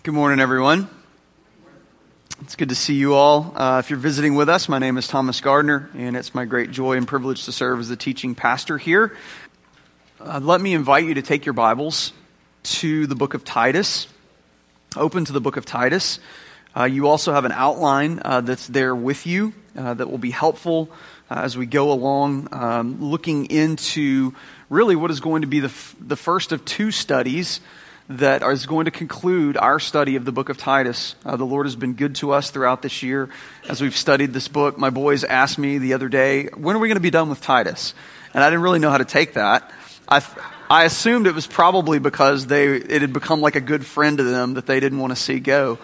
Good morning, everyone. It's good to see you all. If you're visiting with us, my name is Thomas Gardner, and it's my great joy and privilege to serve as the teaching pastor here. Let me invite you to take your Bibles to the book of Titus. Open to the book of Titus. You also have an outline that's there with you that will be helpful as we go along, looking into really what is going to be the first of two studies that is going to conclude our study of the book of Titus. The Lord has been good to us throughout this year as we've studied this book. My boys asked me the other day, when are we going to be done with Titus? And I didn't really know how to take that. I assumed it was probably because it had become like a good friend to them that they didn't want to see go.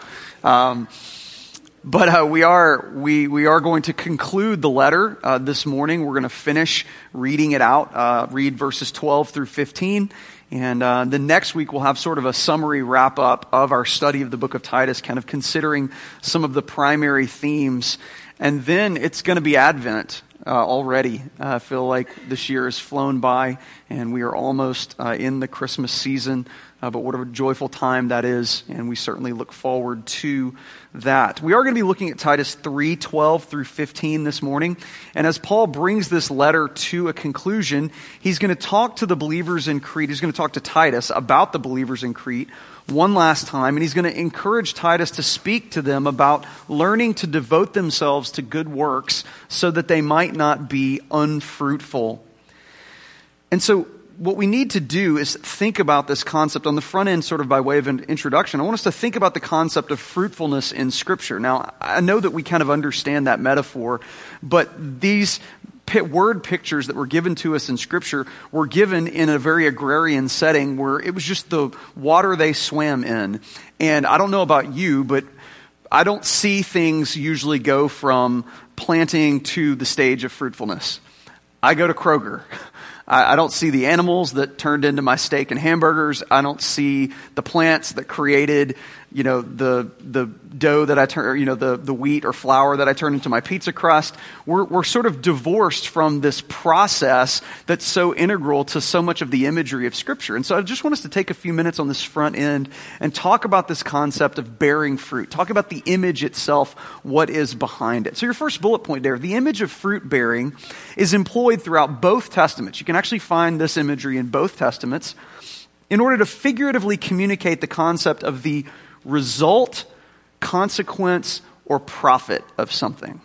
But we are going to conclude the letter this morning. We're going to finish reading it out, read verses 12 through 15. And the next week we'll have sort of a summary wrap-up of our study of the book of Titus, kind of considering some of the primary themes. And then it's going to be Advent already. I feel like this year has flown by, and we are almost in the Christmas season. But what a joyful time that is, and we certainly look forward to that. We are going to be looking at Titus 3:12 through 15 this morning. And as Paul brings this letter to a conclusion, he's going to talk to the believers in Crete. He's going to talk to Titus about the believers in Crete one last time. And he's going to encourage Titus to speak to them about learning to devote themselves to good works so that they might not be unfruitful. And so what we need to do is think about this concept on the front end, sort of by way of an introduction. I want us to think about the concept of fruitfulness in Scripture. Now, I know that we kind of understand that metaphor, but these word pictures that were given to us in Scripture were given in a very agrarian setting where it was just the water they swam in. And I don't know about you, but I don't see things usually go from planting to the stage of fruitfulness. I go to Kroger. I don't see the animals that turned into my steak and hamburgers. I don't see the plants that created, the dough that I turn, the wheat or flour that I turn into my pizza crust. We're sort of divorced from this process that's so integral to so much of the imagery of Scripture. And so I just want us to take a few minutes on this front end and talk about this concept of bearing fruit. Talk about the image itself, what is behind it. So your first bullet point there, the image of fruit bearing is employed throughout both Testaments. You can actually find this imagery in both Testaments in order to figuratively communicate the concept of the result, consequence, or profit of something.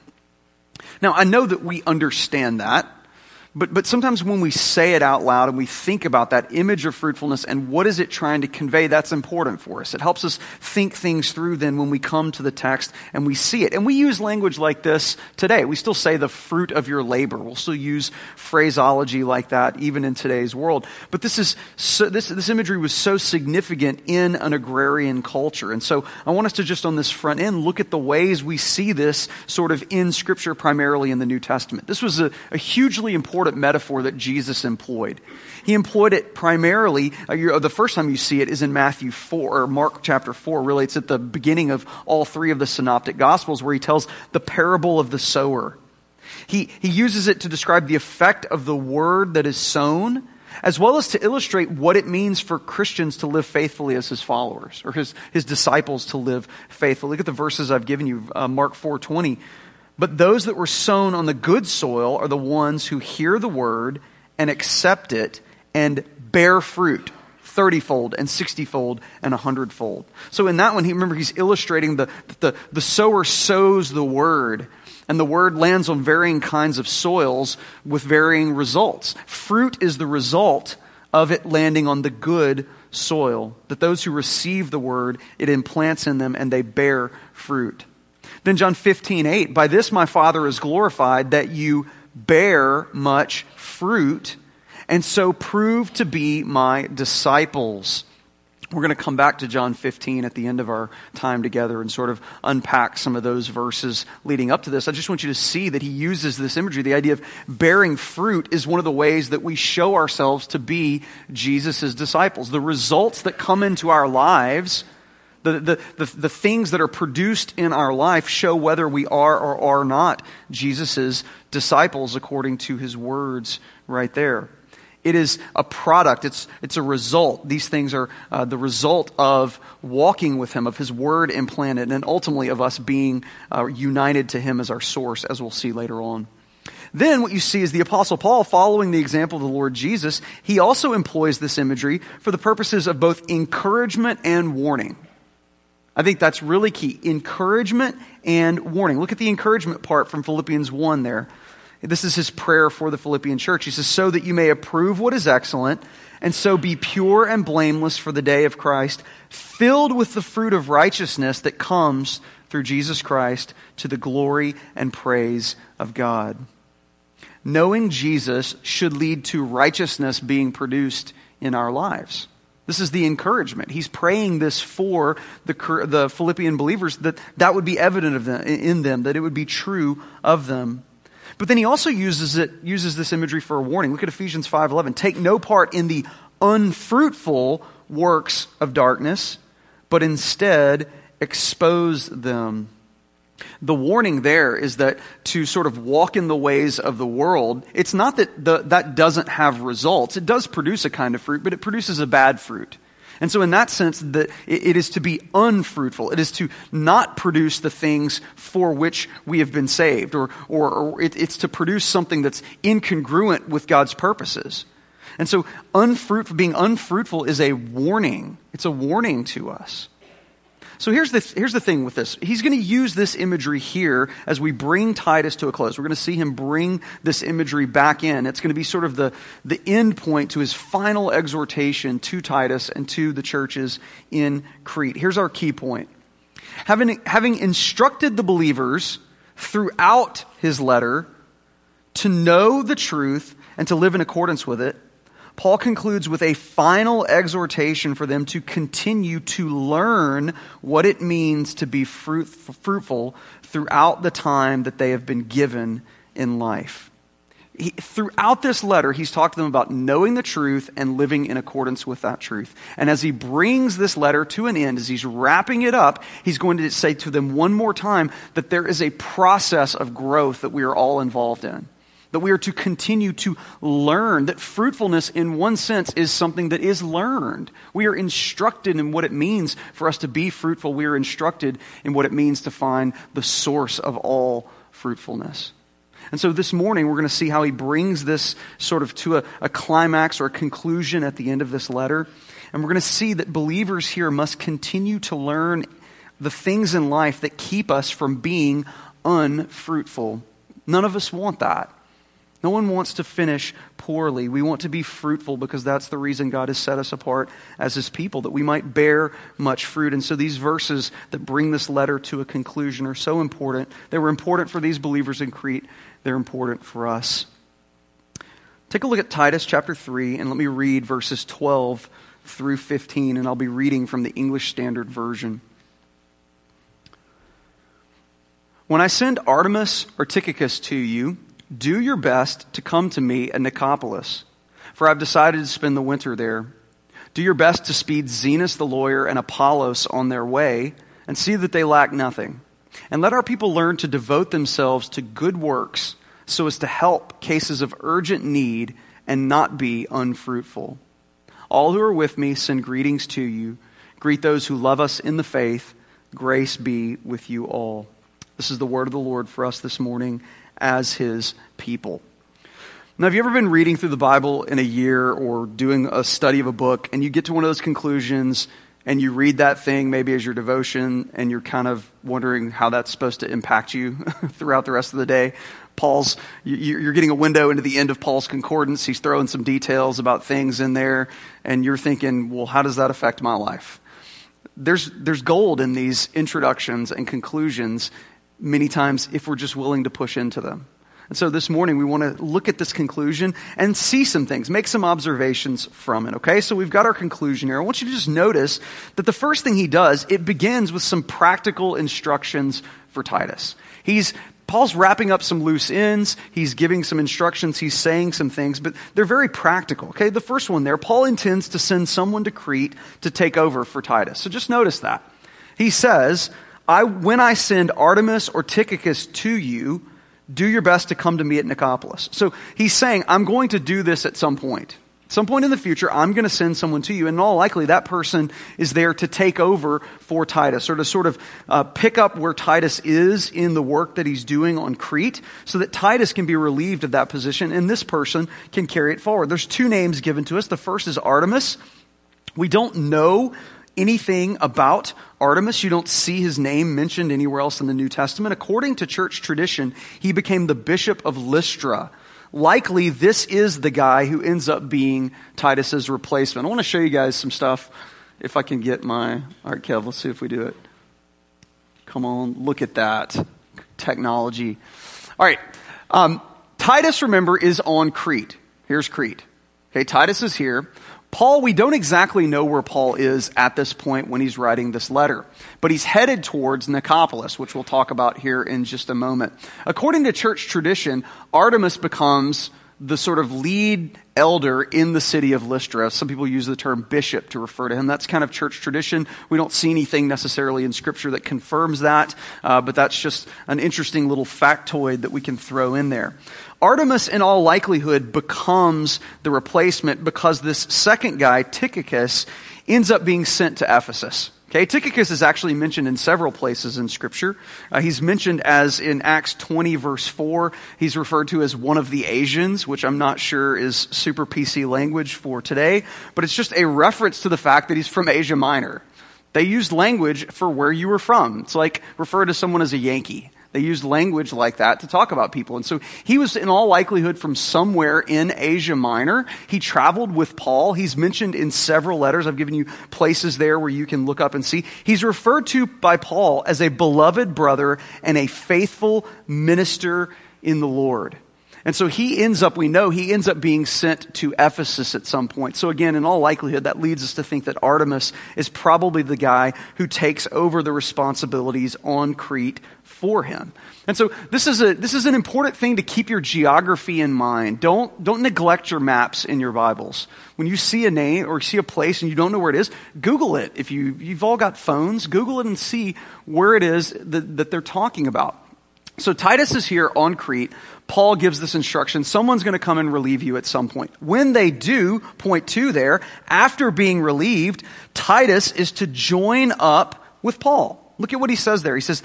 Now, I know that we understand that, but sometimes when we say it out loud and we think about that image of fruitfulness and what is it trying to convey, that's important for us. It helps us think things through then when we come to the text and we see it. And we use language like this today. We still say the fruit of your labor. We'll still use phraseology like that even in today's world. But this imagery was so significant in an agrarian culture. And so I want us to just on this front end look at the ways we see this sort of in Scripture, primarily in the New Testament. This was a hugely important metaphor that Jesus employed. He employed it primarily, the first time you see it is in Matthew 4, or Mark chapter 4, really. It's at the beginning of all three of the synoptic gospels where he tells the parable of the sower. He uses it to describe the effect of the word that is sown, as well as to illustrate what it means for Christians to live faithfully as his followers, or his disciples to live faithfully. Look at the verses I've given you, Mark 4:20. But those that were sown on the good soil are the ones who hear the word and accept it and bear fruit 30-fold and 60-fold and 100-fold. So in that one, he's illustrating the sower sows the word, and the word lands on varying kinds of soils with varying results. Fruit is the result of it landing on the good soil, that those who receive the word, it implants in them and they bear fruit. Then John 15:8, by this my Father is glorified, that you bear much fruit, and so prove to be my disciples. We're going to come back to John 15 at the end of our time together and sort of unpack some of those verses leading up to this. I just want you to see that he uses this imagery. The idea of bearing fruit is one of the ways that we show ourselves to be Jesus' disciples. The results that come into our lives, the things that are produced in our life show whether we are or are not Jesus' disciples according to his words right there. It is a product. It's a result. These things are the result of walking with him, of his word implanted, and ultimately of us being united to him as our source, as we'll see later on. Then what you see is the Apostle Paul, following the example of the Lord Jesus, he also employs this imagery for the purposes of both encouragement and warning. I think that's really key. Encouragement and warning. Look at the encouragement part from Philippians 1 there. This is his prayer for the Philippian church. He says, so that you may approve what is excellent, and so be pure and blameless for the day of Christ, filled with the fruit of righteousness that comes through Jesus Christ to the glory and praise of God. Knowing Jesus should lead to righteousness being produced in our lives. This is the encouragement. He's praying this for the Philippian believers, that would be evident of them, in them, that it would be true of them. But then he also uses this imagery for a warning. Look at Ephesians 5:11. Take no part in the unfruitful works of darkness, but instead expose them. The warning there is that to sort of walk in the ways of the world, it's not that that doesn't have results. It does produce a kind of fruit, but it produces a bad fruit. And so in that sense, that it is to be unfruitful. It is to not produce the things for which we have been saved, or it's to produce something that's incongruent with God's purposes. And so being unfruitful is a warning. It's a warning to us. So here's the thing with this. He's going to use this imagery here as we bring Titus to a close. We're going to see him bring this imagery back in. It's going to be sort of the end point to his final exhortation to Titus and to the churches in Crete. Here's our key point. Having instructed the believers throughout his letter to know the truth and to live in accordance with it, Paul concludes with a final exhortation for them to continue to learn what it means to be fruitful throughout the time that they have been given in life. Throughout this letter, he's talked to them about knowing the truth and living in accordance with that truth. And as he brings this letter to an end, as he's wrapping it up, he's going to say to them one more time that there is a process of growth that we are all involved in. That we are to continue to learn, that fruitfulness in one sense is something that is learned. We are instructed in what it means for us to be fruitful. We are instructed in what it means to find the source of all fruitfulness. And so this morning we're going to see how he brings this sort of to a climax or a conclusion at the end of this letter. And we're going to see that believers here must continue to learn the things in life that keep us from being unfruitful. None of us want that. No one wants to finish poorly. We want to be fruitful because that's the reason God has set us apart as his people, that we might bear much fruit. And so these verses that bring this letter to a conclusion are so important. They were important for these believers in Crete. They're important for us. Take a look at Titus chapter 3, and let me read verses 12 through 15, and I'll be reading from the English Standard Version. When I send Artemas or Tychicus to you, do your best to come to me at Nicopolis, for I've decided to spend the winter there. Do your best to speed Zenas the lawyer and Apollos on their way, and see that they lack nothing. And let our people learn to devote themselves to good works, so as to help cases of urgent need and not be unfruitful. All who are with me send greetings to you. Greet those who love us in the faith. Grace be with you all. This is the word of the Lord for us this morning as his people. Now, have you ever been reading through the Bible in a year or doing a study of a book and you get to one of those conclusions and you read that thing maybe as your devotion and you're kind of wondering how that's supposed to impact you throughout the rest of the day? You're getting a window into the end of Paul's concordance. He's throwing some details about things in there and you're thinking, well, how does that affect my life? There's gold in these introductions and conclusions many times if we're just willing to push into them. And so this morning we want to look at this conclusion and see some things, make some observations from it, okay? So we've got our conclusion here. I want you to just notice that the first thing he does, it begins with some practical instructions for Titus. Paul's wrapping up some loose ends, he's giving some instructions, he's saying some things, but they're very practical, okay? The first one there, Paul intends to send someone to Crete to take over for Titus. So just notice that. He says, when I send Artemas or Tychicus to you, do your best to come to me at Nicopolis. So he's saying, I'm going to do this at some point. Some point in the future, I'm going to send someone to you, and in all likelihood, that person is there to take over for Titus, or to sort of pick up where Titus is in the work that he's doing on Crete, so that Titus can be relieved of that position, and this person can carry it forward. There's two names given to us. The first is Artemas. We don't know anything about Artemas. You don't see his name mentioned anywhere else in the New Testament. According to church tradition, he became the bishop of Lystra. Likely, this is the guy who ends up being Titus's replacement. I want to show you guys some stuff. If I can get my... All right, Kev, let's see if we do it. Come on, look at that. Technology. All right. Titus, remember, is on Crete. Here's Crete. Okay, Titus is here. Paul, we don't exactly know where Paul is at this point when he's writing this letter, but he's headed towards Nicopolis, which we'll talk about here in just a moment. According to church tradition, Artemas becomes the sort of lead elder in the city of Lystra. Some people use the term bishop to refer to him. That's kind of church tradition. We don't see anything necessarily in Scripture that confirms that, but that's just an interesting little factoid that we can throw in there. Artemas, in all likelihood, becomes the replacement because this second guy, Tychicus, ends up being sent to Ephesus. Okay, Tychicus is actually mentioned in several places in Scripture. He's mentioned as in Acts 20, verse 4. He's referred to as one of the Asians, which I'm not sure is super PC language for today, but it's just a reference to the fact that he's from Asia Minor. They used language for where you were from. It's like refer to someone as a Yankee. They used language like that to talk about people. And so he was in all likelihood from somewhere in Asia Minor. He traveled with Paul. He's mentioned in several letters. I've given you places there where you can look up and see. He's referred to by Paul as a beloved brother and a faithful minister in the Lord. And so he ends up being sent to Ephesus at some point. So again, in all likelihood, that leads us to think that Artemas is probably the guy who takes over the responsibilities on Crete for him. And so this is an important thing to keep your geography in mind. Don't neglect your maps in your Bibles. When you see a name or see a place and you don't know where it is, Google it. If you've all got phones, Google it and see where it is that they're talking about. So Titus is here on Crete. Paul gives this instruction. Someone's going to come and relieve you at some point. When they do, point 2 there, after being relieved, Titus is to join up with Paul. Look at what he says there. He says,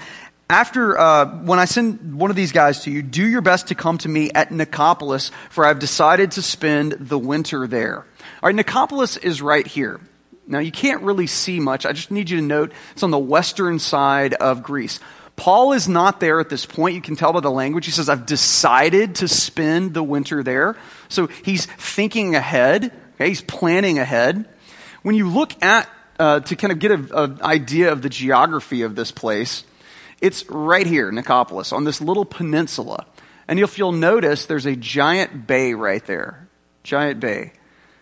when I send one of these guys to you, do your best to come to me at Nicopolis, for I've decided to spend the winter there. All right, Nicopolis is right here. Now, you can't really see much. I just need you to note it's on the western side of Greece. Paul is not there at this point. You can tell by the language. He says, I've decided to spend the winter there. So he's thinking ahead. Okay, he's planning ahead. When you look at, to kind of get an idea of the geography of this place, it's right here, Nicopolis, on this little peninsula. And if you'll notice, there's a giant bay right there. Giant bay. I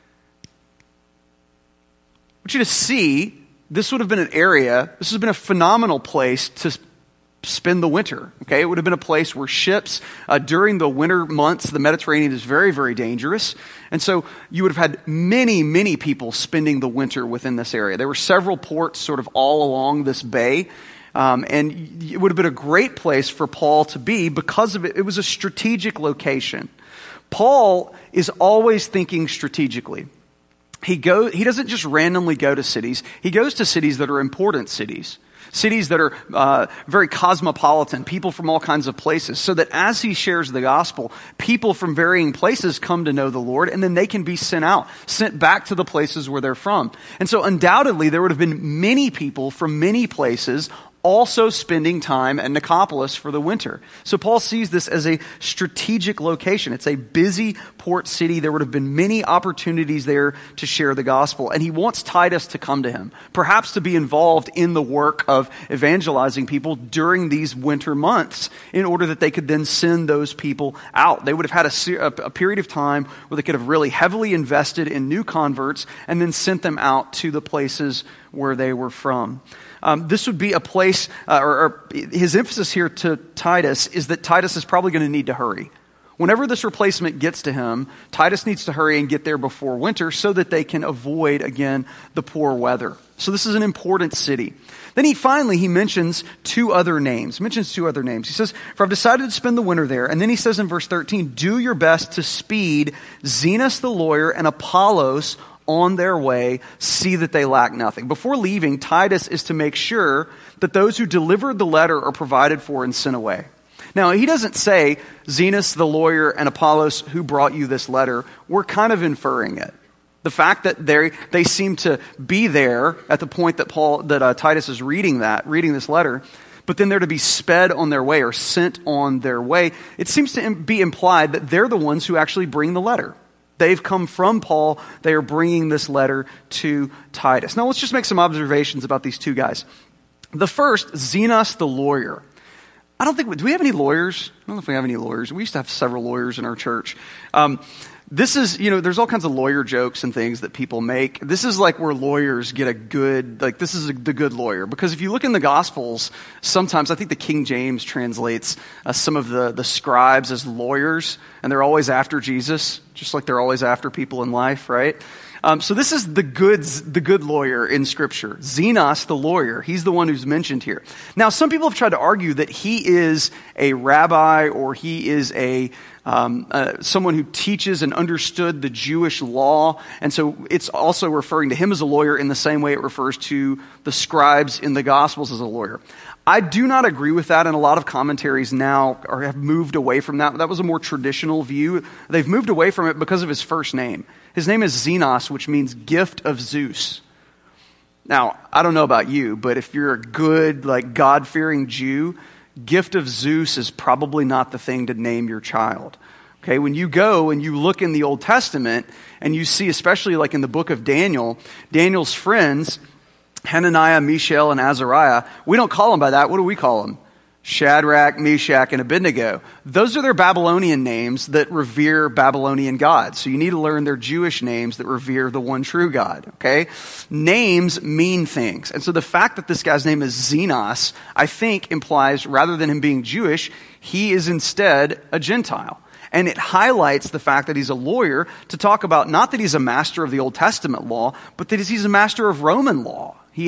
want you to see, this would have been an area, this has been a phenomenal place to spend the winter. Okay, it would have been a place where ships during the winter months, the Mediterranean is very, very dangerous. And so you would have had many, many people spending the winter within this area. There were several ports sort of all along this bay. And it would have been a great place for Paul to be because of it. It was a strategic location. Paul is always thinking strategically. He doesn't just randomly go to cities. He goes to cities that are important cities. Cities that are very cosmopolitan, people from all kinds of places, so that as he shares the gospel, people from varying places come to know the Lord, and then they can be sent back to the places where they're from. And so undoubtedly, there would have been many people from many places also spending time at Nicopolis for the winter. So Paul sees this as a strategic location. It's a busy port city. There would have been many opportunities there to share the gospel. And he wants Titus to come to him, perhaps to be involved in the work of evangelizing people during these winter months in order that they could then send those people out. They would have had a period of time where they could have really heavily invested in new converts and then sent them out to the places where they were from. This would be a place, or his emphasis here to Titus is that Titus is probably going to need to hurry. Whenever this replacement gets to him, Titus needs to hurry and get there before winter so that they can avoid, again, the poor weather. So this is an important city. Then he mentions two other names. He says, for I've decided to spend the winter there. And then he says in verse 13, do your best to speed Zenas the lawyer and Apollos on their way, see that they lack nothing. Before leaving, Titus is to make sure that those who delivered the letter are provided for and sent away. Now, he doesn't say Zenas the lawyer and Apollos who brought you this letter. We're kind of inferring it. The fact that they seem to be there at the point that Titus is reading this letter, but then they're to be sped on their way or sent on their way. It seems to be implied that they're the ones who actually bring the letter. They've come from Paul. They are bringing this letter to Titus. Now let's just make some observations about these two guys. The first, Zenas the lawyer. Do we have any lawyers? I don't know if we have any lawyers. We used to have several lawyers in our church. This is, there's all kinds of lawyer jokes and things that people make. This is like where lawyers get the good lawyer. Because if you look in the Gospels, sometimes I think the King James translates some of the scribes as lawyers, and they're always after Jesus, just like they're always after people in life, right? So this is the good lawyer in Scripture. Zenas, the lawyer, he's the one who's mentioned here. Now, some people have tried to argue that he is a rabbi or he is someone who teaches and understood the Jewish law. And so it's also referring to him as a lawyer in the same way it refers to the scribes in the Gospels as a lawyer. I do not agree with that, and a lot of commentaries now have moved away from that. That was a more traditional view. They've moved away from it because of his first name. His name is Zenas, which means gift of Zeus. Now, I don't know about you, but if you're a good, God-fearing Jew, gift of Zeus is probably not the thing to name your child. Okay, when you go and you look in the Old Testament and you see, especially like in the book of Daniel, Daniel's friends, Hananiah, Mishael, and Azariah, we don't call them by that. What do we call them? Shadrach, Meshach, and Abednego. Those are their Babylonian names that revere Babylonian gods. So you need to learn their Jewish names that revere the one true God, okay? Names mean things. And so the fact that this guy's name is Zenas, I think implies, rather than him being Jewish, he is instead a Gentile. And it highlights the fact that he's a lawyer to talk about not that he's a master of the Old Testament law, but that he's a master of Roman law. He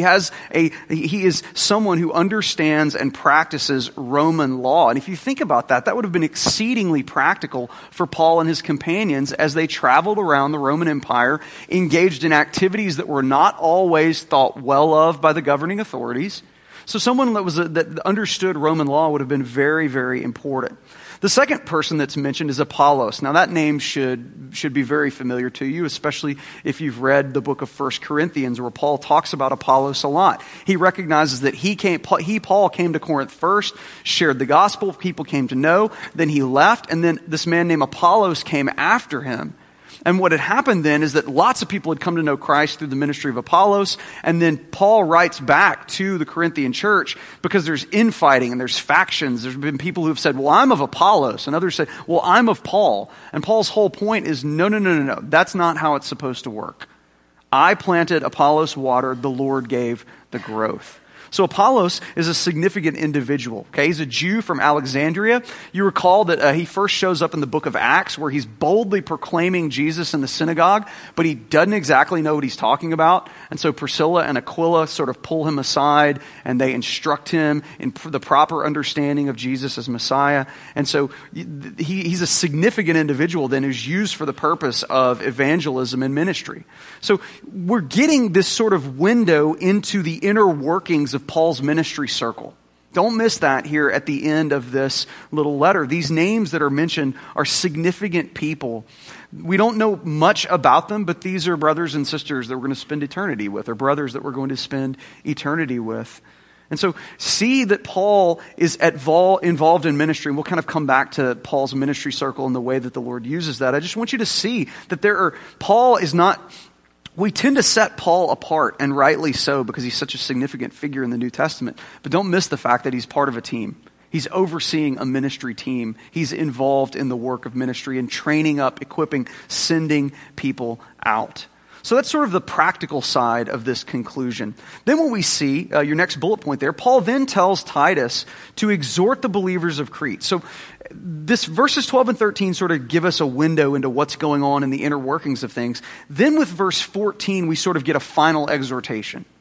is someone who understands and practices Roman law. And if you think about that, that would have been exceedingly practical for Paul and his companions as they traveled around the Roman Empire, engaged in activities that were not always thought well of by the governing authorities. So someone that understood Roman law would have been very, very important. The second person that's mentioned is Apollos. Now that name should be very familiar to you, especially if you've read the book of 1 Corinthians where Paul talks about Apollos a lot. He recognizes that Paul came to Corinth first, shared the gospel, people came to know, then he left, and then this man named Apollos came after him. And what had happened then is that lots of people had come to know Christ through the ministry of Apollos, and then Paul writes back to the Corinthian church because there's infighting and there's factions. There's been people who have said, well, I'm of Apollos, and others say, well, I'm of Paul. And Paul's whole point is, no. That's not how it's supposed to work. I planted, Apollos watered, the Lord gave the growth. So Apollos is a significant individual. Okay, he's a Jew from Alexandria. You recall that he first shows up in the book of Acts where he's boldly proclaiming Jesus in the synagogue, but he doesn't exactly know what he's talking about. And so Priscilla and Aquila sort of pull him aside and they instruct him in the proper understanding of Jesus as Messiah. And so he's a significant individual then who's used for the purpose of evangelism and ministry. So we're getting this sort of window into the inner workings of Paul's ministry circle. Don't miss that here at the end of this little letter. These names that are mentioned are significant people. We don't know much about them, but these are brothers and sisters that we're going to spend eternity with, or brothers that we're going to spend eternity with. And so see that Paul is involved in ministry, and we'll kind of come back to Paul's ministry circle and the way that the Lord uses that. I just want you to see that Paul is not... We tend to set Paul apart, and rightly so, because he's such a significant figure in the New Testament. But don't miss the fact that he's part of a team. He's overseeing a ministry team. He's involved in the work of ministry and training up, equipping, sending people out. So that's sort of the practical side of this conclusion. Then what we see, your next bullet point there, Paul then tells Titus to exhort the believers of Crete. So this verses 12 and 13 sort of give us a window into what's going on in the inner workings of things. Then with verse 14, we sort of get a final exhortation.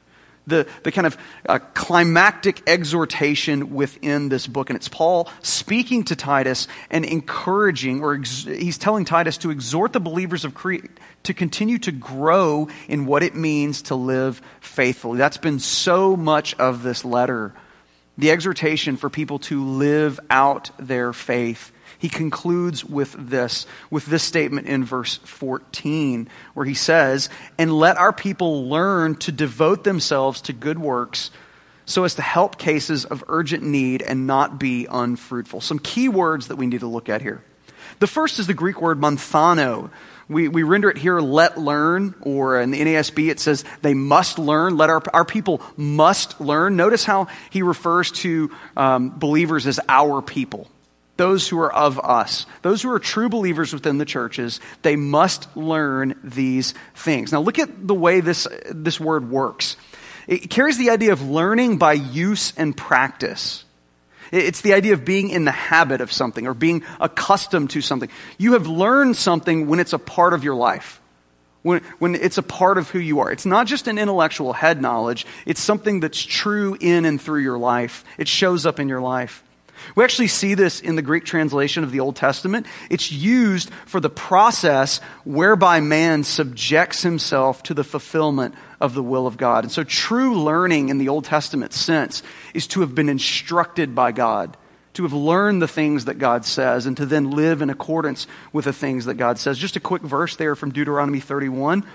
the kind of climactic exhortation within this book. And it's Paul speaking to Titus and encouraging, or he's telling Titus to exhort the believers of Crete to continue to grow in what it means to live faithfully. That's been so much of this letter. The exhortation for people to live out their faith. He concludes with this statement in verse 14, where he says, "And let our people learn to devote themselves to good works so as to help cases of urgent need and not be unfruitful." Some key words that we need to look at here. The first is the Greek word manthano. We render it here, let learn, or in the NASB it says they must learn. Let our people must learn. Notice how he refers to believers as our people. Those who are of us, those who are true believers within the churches, they must learn these things. Now look at the way this word works. It carries the idea of learning by use and practice. It's the idea of being in the habit of something or being accustomed to something. You have learned something when it's a part of your life, when it's a part of who you are. It's not just an intellectual head knowledge. It's something that's true in and through your life. It shows up in your life. We actually see this in the Greek translation of the Old Testament. It's used for the process whereby man subjects himself to the fulfillment of the will of God. And so true learning in the Old Testament sense is to have been instructed by God, to have learned the things that God says, and to then live in accordance with the things that God says. Just a quick verse there from Deuteronomy 31,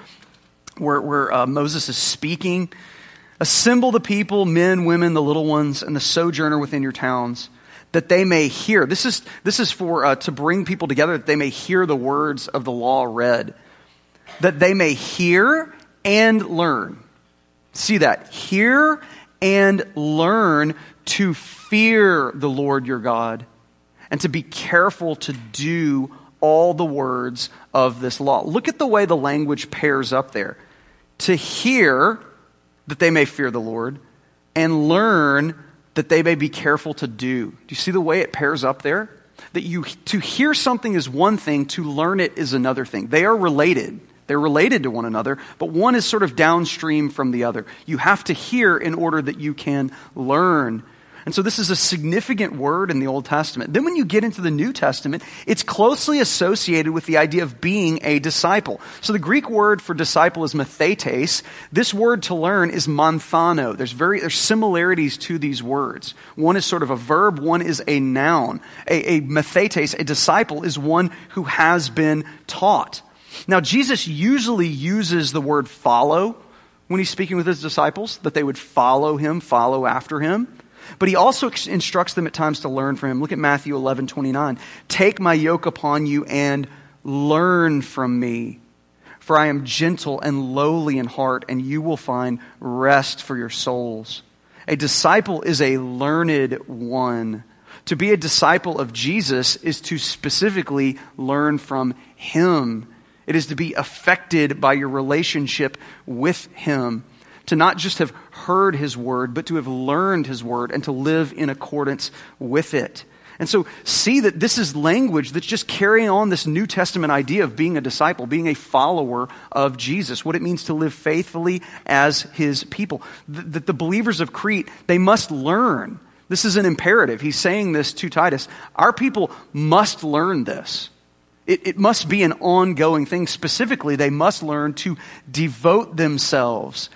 where Moses is speaking. "Assemble the people, men, women, the little ones, and the sojourner within your towns, that they may hear." This is for to bring people together, that they may hear the words of the law read. That they may hear and learn. See that? Hear and learn to fear the Lord your God, and to be careful to do all the words of this law. Look at the way the language pairs up there. To hear, that they may fear the Lord, and learn, that they may be careful to do. Do you see the way it pairs up there? That to hear something is one thing, to learn it is another thing. They are related. They're related to one another, but one is sort of downstream from the other. You have to hear in order that you can learn. And so this is a significant word in the Old Testament. Then when you get into the New Testament, it's closely associated with the idea of being a disciple. So the Greek word for disciple is mathetes. This word to learn is manthano. There's similarities to these words. One is sort of a verb, one is a noun. A mathetes, a disciple, is one who has been taught. Now Jesus usually uses the word follow when he's speaking with his disciples, that they would follow him, follow after him. But he also instructs them at times to learn from him. Look at Matthew 11:29. "Take my yoke upon you and learn from me, for I am gentle and lowly in heart, and you will find rest for your souls." A disciple is a learned one. To be a disciple of Jesus is to specifically learn from him. It is to be affected by your relationship with him. To not just have heard his word, but to have learned his word and to live in accordance with it. And so see that this is language that's just carrying on this New Testament idea of being a disciple, being a follower of Jesus, what it means to live faithfully as his people. That the believers of Crete, they must learn. This is an imperative. He's saying this to Titus. Our people must learn this. It must be an ongoing thing. Specifically, they must learn to devote themselves.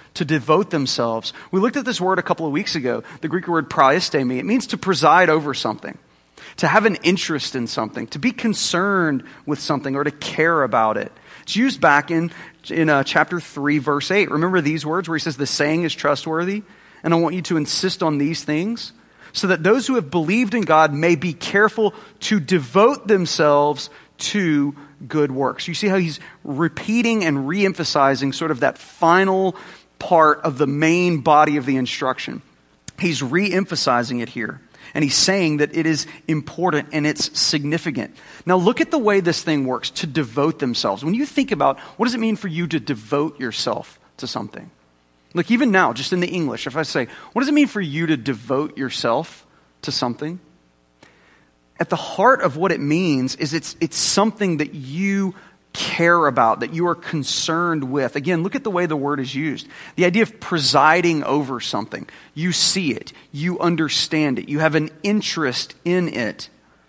We looked at this word a couple of weeks ago, the Greek word praistemi. It means to preside over something, to have an interest in something, to be concerned with something, or to care about it. It's used back in chapter 3, verse 8. Remember these words where he says, "The saying is trustworthy, and I want you to insist on these things, so that those who have believed in God may be careful to devote themselves to good works." You see how he's repeating and re-emphasizing sort of that final part of the main body of the instruction. He's re-emphasizing it here. And he's saying that it is important and it's significant. Now look at the way this thing works, to devote themselves. When you think about what does it mean for you to devote yourself to something? Like even now, just in the English, if I say, what does it mean for you to devote yourself to something? At the heart of what it means is it's something that you care about, that you are concerned with. Again, look at the way the word is used. The idea of presiding over something. You see it. You understand it. You have an interest in it.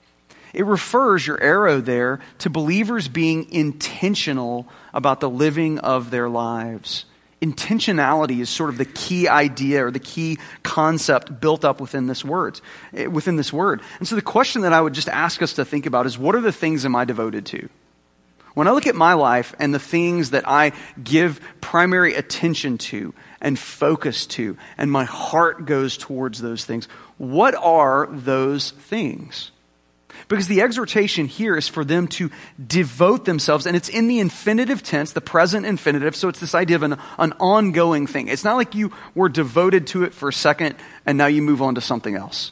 It refers, your arrow there, to believers being intentional about the living of their lives. Intentionality is sort of the key idea or the key concept built up within this word. And so the question that I would just ask us to think about is, what are the things am I devoted to? When I look at my life and the things that I give primary attention to and focus to, and my heart goes towards those things, what are those things? Because the exhortation here is for them to devote themselves, and it's in the infinitive tense, the present infinitive, so it's this idea of an ongoing thing. It's not like you were devoted to it for a second and now you move on to something else.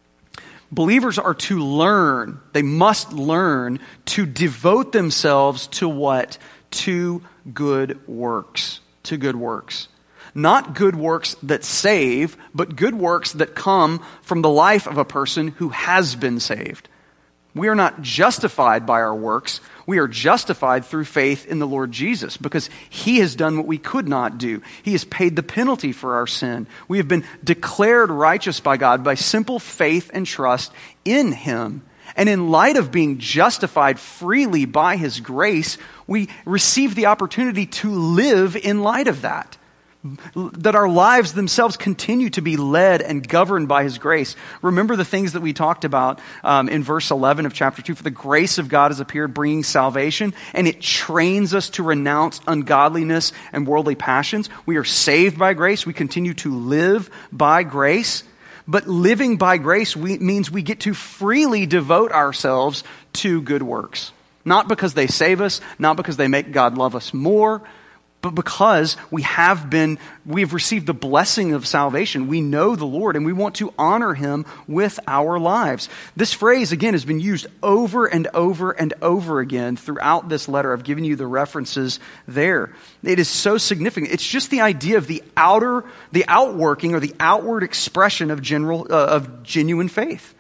Believers are to learn, they must learn to devote themselves to what? To good works. To good works. Not good works that save, but good works that come from the life of a person who has been saved. We are not justified by our works. We are justified through faith in the Lord Jesus because He has done what we could not do. He has paid the penalty for our sin. We have been declared righteous by God by simple faith and trust in Him. And in light of being justified freely by His grace, we receive the opportunity to live in light of that. That our lives themselves continue to be led and governed by His grace. Remember the things that we talked about in verse 11 of chapter 2. For the grace of God has appeared, bringing salvation, and it trains us to renounce ungodliness and worldly passions. We are saved by grace. We continue to live by grace. But living by grace means we get to freely devote ourselves to good works. Not because they save us, not because they make God love us more, but because we have received the blessing of salvation. We know the Lord and we want to honor Him with our lives. This phrase, again, has been used over and over and over again throughout this letter. I've given you the references there. It is so significant. It's just the idea of the outworking or the outward expression of genuine faith.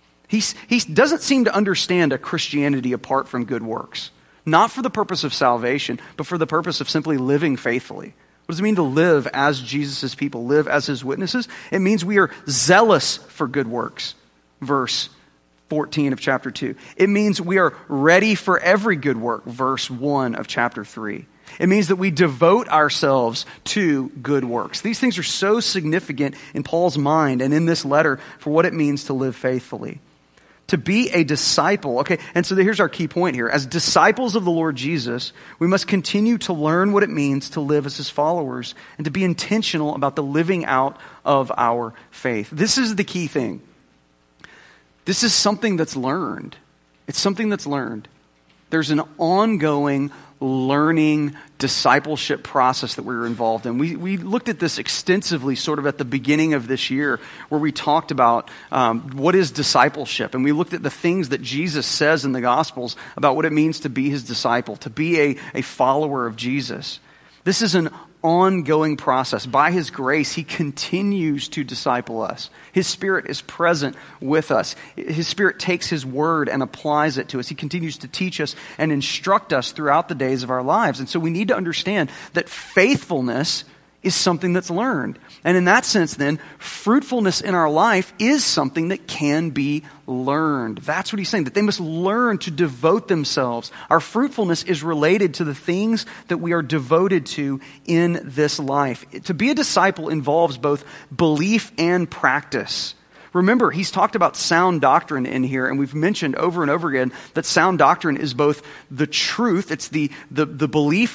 He doesn't seem to understand a Christianity apart from good works. Not for the purpose of salvation, but for the purpose of simply living faithfully. What does it mean to live as Jesus' people, live as His witnesses? It means we are zealous for good works. Verse 14 of chapter 2. It means we are ready for every good work. Verse 1 of chapter 3. It means that we devote ourselves to good works. These things are so significant in Paul's mind and in this letter for what it means to live faithfully. To be a disciple, okay, and so here's our key point here. As disciples of the Lord Jesus, we must continue to learn what it means to live as His followers and to be intentional about the living out of our faith. This is the key thing. This is something that's learned. It's something that's learned. There's an ongoing learning discipleship process that we're involved in. We looked at this extensively sort of at the beginning of this year where we talked about what is discipleship. And we looked at the things that Jesus says in the Gospels about what it means to be His disciple, to be a follower of Jesus. This is an ongoing process. By His grace, He continues to disciple us. His Spirit is present with us. His Spirit takes His word and applies it to us. He continues to teach us and instruct us throughout the days of our lives. And so we need to understand that faithfulness is something that's learned. And in that sense, then, fruitfulness in our life is something that can be learned. That's what he's saying, that they must learn to devote themselves. Our fruitfulness is related to the things that we are devoted to in this life. To be a disciple involves both belief and practice. Remember, he's talked about sound doctrine in here, and we've mentioned over and over again that sound doctrine is both the truth, it's the beliefs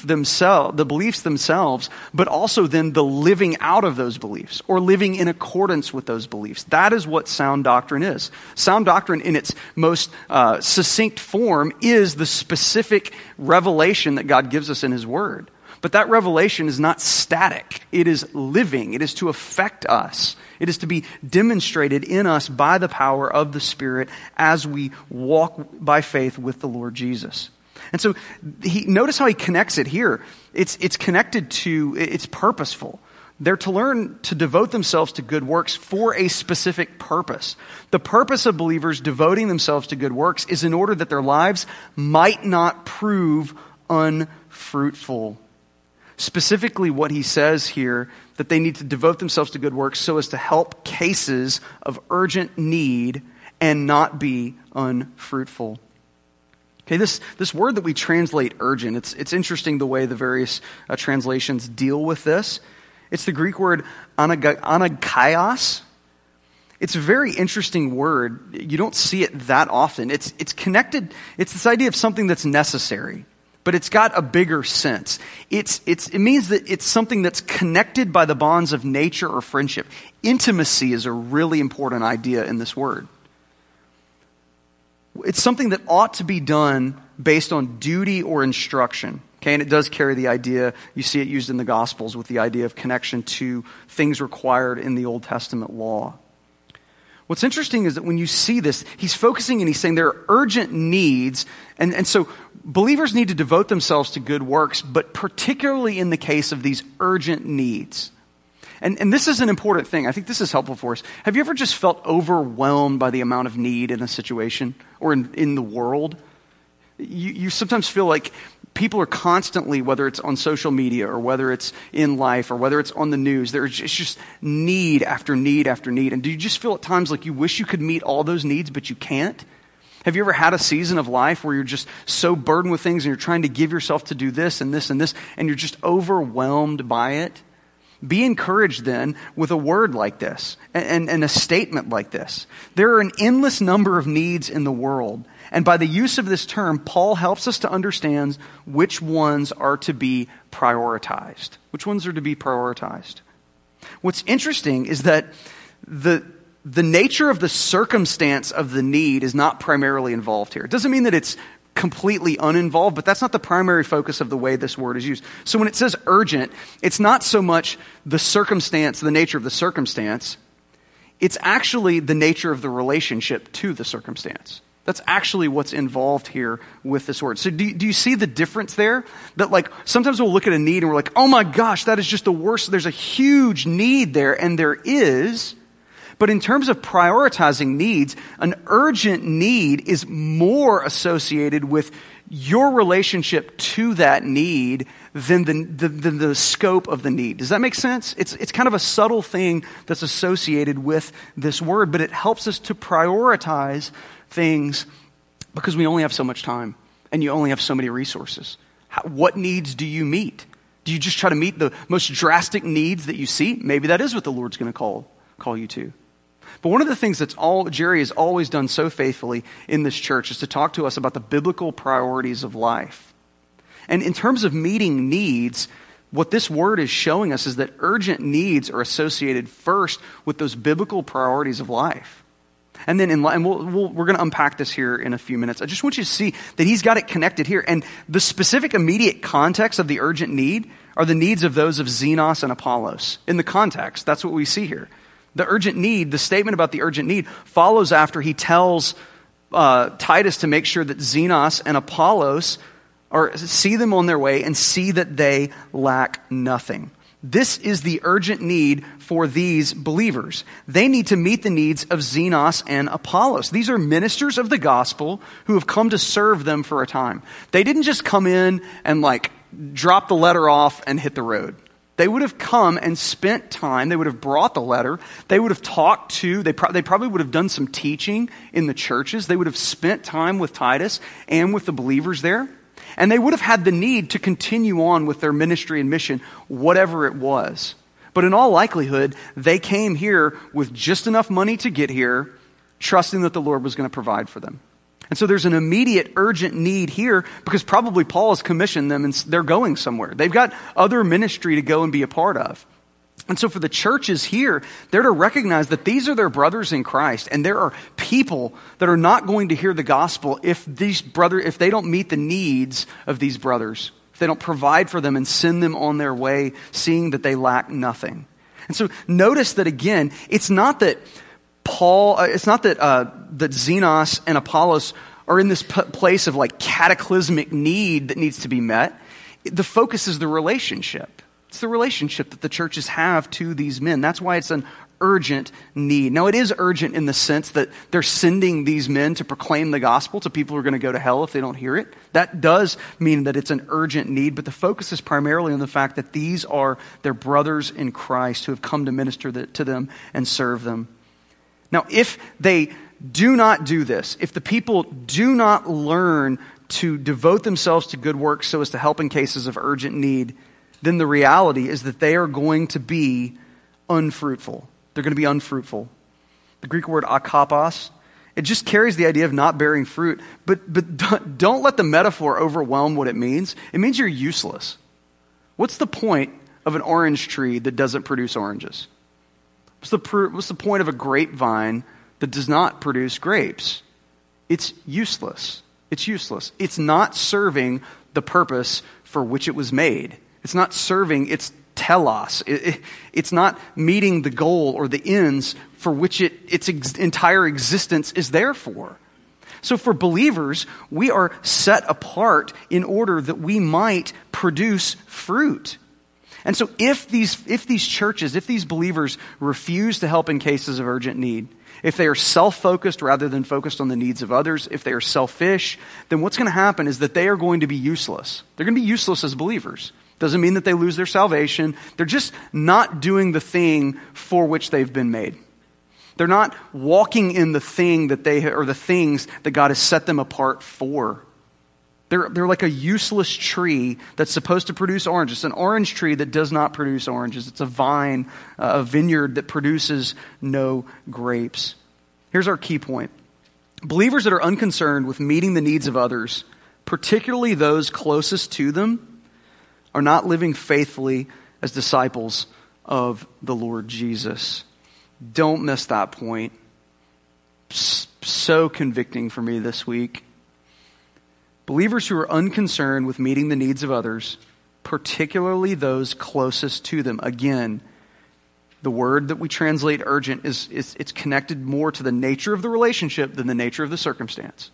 themselves, but also then the living out of those beliefs, or living in accordance with those beliefs. That is what sound doctrine is. Sound doctrine in its most succinct form is the specific revelation that God gives us in His Word. But that revelation is not static. It is living. It is to affect us. It is to be demonstrated in us by the power of the Spirit as we walk by faith with the Lord Jesus. And so notice how he connects it here. It's connected to, it's purposeful. They're to learn to devote themselves to good works for a specific purpose. The purpose of believers devoting themselves to good works is in order that their lives might not prove unfruitful. Specifically what he says here, that they need to devote themselves to good works so as to help cases of urgent need and not be unfruitful. Okay, this word that we translate urgent, it's interesting the way the various translations deal with this. It's the Greek word anagkaios. It's a very interesting word. You don't see it that often. It's connected. It's this idea of something that's necessary, but it's got a bigger sense. It means that it's something that's connected by the bonds of nature or friendship. Intimacy is a really important idea in this word. It's something that ought to be done based on duty or instruction. Okay, and it does carry the idea, you see it used in the Gospels with the idea of connection to things required in the Old Testament law. What's interesting is that when you see this, he's focusing and he's saying there are urgent needs, and so believers need to devote themselves to good works, but particularly in the case of these urgent needs. And this is an important thing. I think this is helpful for us. Have you ever just felt overwhelmed by the amount of need in a situation or in the world? You sometimes feel like people are constantly, whether it's on social media or whether it's in life or whether it's on the news, there's just need after need after need. And do you just feel at times like you wish you could meet all those needs, but you can't? Have you ever had a season of life where you're just so burdened with things and you're trying to give yourself to do this and this and this, and you're just overwhelmed by it? Be encouraged then with a word like this and a statement like this. There are an endless number of needs in the world. And by the use of this term, Paul helps us to understand which ones are to be prioritized. Which ones are to be prioritized? What's interesting is that the nature of the circumstance of the need is not primarily involved here. It doesn't mean that it's completely uninvolved, but that's not the primary focus of the way this word is used. So when it says urgent, it's not so much the circumstance, the nature of the circumstance. It's actually the nature of the relationship to the circumstance. That's actually what's involved here with this word. So do you see the difference there? That like sometimes we'll look at a need and we're like, oh my gosh, that is just the worst. There's a huge need there, and there is. But in terms of prioritizing needs, an urgent need is more associated with your relationship to that need than the scope of the need. Does that make sense? It's kind of a subtle thing that's associated with this word, but it helps us to prioritize things because we only have so much time and you only have so many resources. What needs do you meet? Do you just try to meet the most drastic needs that you see? Maybe that is what the Lord's going to call you to. But one of the things Jerry has always done so faithfully in this church is to talk to us about the biblical priorities of life. And in terms of meeting needs, what this word is showing us is that urgent needs are associated first with those biblical priorities of life. And then we're going to unpack this here in a few minutes. I just want you to see that he's got it connected here. And the specific immediate context of the urgent need are the needs of those of Zenos and Apollos. In the context, that's what we see here. The urgent need, the statement about the urgent need, follows after he tells Titus to make sure that Zenos and Apollos see them on their way and see that they lack nothing. This is the urgent need for these believers. They need to meet the needs of Zenos and Apollos. These are ministers of the gospel who have come to serve them for a time. They didn't just come in and drop the letter off and hit the road. They would have come and spent time. They would have brought the letter. They would have talked to, they probably would have done some teaching in the churches. They would have spent time with Titus and with the believers there. And they would have had the need to continue on with their ministry and mission, whatever it was. But in all likelihood, they came here with just enough money to get here, trusting that the Lord was going to provide for them. And so there's an immediate urgent need here because probably Paul has commissioned them and they're going somewhere. They've got other ministry to go and be a part of. And so for the churches here, they're to recognize that these are their brothers in Christ, and there are people that are not going to hear the gospel if they don't meet the needs of these brothers, if they don't provide for them and send them on their way, seeing that they lack nothing. And so notice that again, it's not that that Zenos and Apollos are in this place of cataclysmic need that needs to be met. The focus is the relationship. It's the relationship that the churches have to these men. That's why it's an urgent need. Now, it is urgent in the sense that they're sending these men to proclaim the gospel to people who are going to go to hell if they don't hear it. That does mean that it's an urgent need, but the focus is primarily on the fact that these are their brothers in Christ who have come to minister to them and serve them. Now, if they do not do this, if the people do not learn to devote themselves to good works so as to help in cases of urgent need, then the reality is that they are going to be unfruitful. They're going to be unfruitful. The Greek word akapos, it just carries the idea of not bearing fruit, but don't let the metaphor overwhelm what it means. It means you're useless. What's the point of an orange tree that doesn't produce oranges? What's the point of a grapevine that does not produce grapes? It's useless. It's useless. It's not serving the purpose for which it was made. It's not serving its telos. It's not meeting the goal or the ends for which its entire existence is there for. So for believers, we are set apart in order that we might produce fruit. And so if these churches, if these believers refuse to help in cases of urgent need, if they are self-focused rather than focused on the needs of others, if they are selfish, then what's going to happen is that they are going to be useless. They're going to be useless as believers. Doesn't mean that they lose their salvation. They're just not doing the thing for which they've been made. They're not walking in the thing that or the things that God has set them apart for. They're like a useless tree that's supposed to produce oranges. It's an orange tree that does not produce oranges. It's a vine, a vineyard that produces no grapes. Here's our key point. Believers that are unconcerned with meeting the needs of others, particularly those closest to them, are not living faithfully as disciples of the Lord Jesus. Don't miss that point. So convicting for me this week. Believers who are unconcerned with meeting the needs of others, particularly those closest to them. Again, the word that we translate urgent it's connected more to the nature of the relationship than the nature of the circumstance.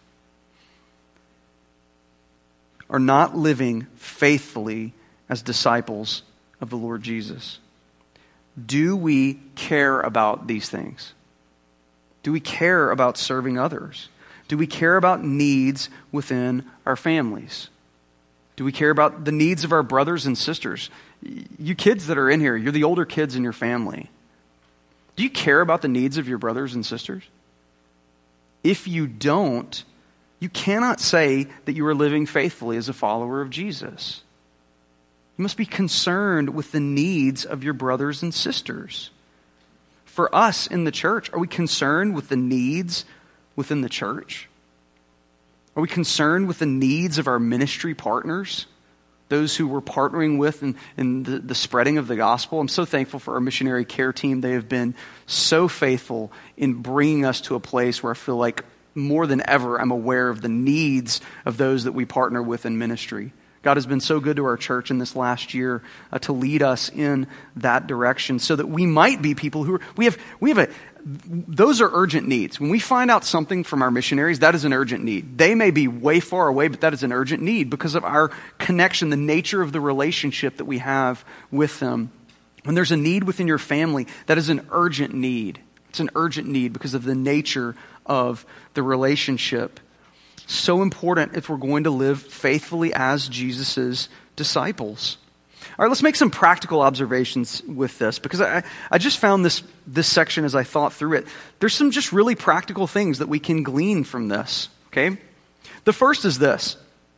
Are not living faithfully as disciples of the Lord Jesus. Do we care about these things? Do we care about serving others? Do we care about needs within our families? Do we care about the needs of our brothers and sisters? You kids that are in here, you're the older kids in your family. Do you care about the needs of your brothers and sisters? If you don't, you cannot say that you are living faithfully as a follower of Jesus. You must be concerned with the needs of your brothers and sisters. For us in the church, are we concerned with the needs within the church? Are we concerned with the needs of our ministry partners? Those who we're partnering with in the spreading of the gospel? I'm so thankful for our missionary care team. They have been so faithful in bringing us to a place where I feel like more than ever I'm aware of the needs of those that we partner with in ministry. God has been so good to our church in this last year to lead us in that direction so that we might be people who those are urgent needs. When we find out something from our missionaries, that is an urgent need. They may be way far away, but that is an urgent need because of our connection, the nature of the relationship that we have with them. When there's a need within your family, that is an urgent need. It's an urgent need because of the nature of the relationship. So important if we're going to live faithfully as Jesus' disciples. All right, let's make some practical observations with this because I just found this section as I thought through it. There's some just really practical things that we can glean from this, okay? The first is this.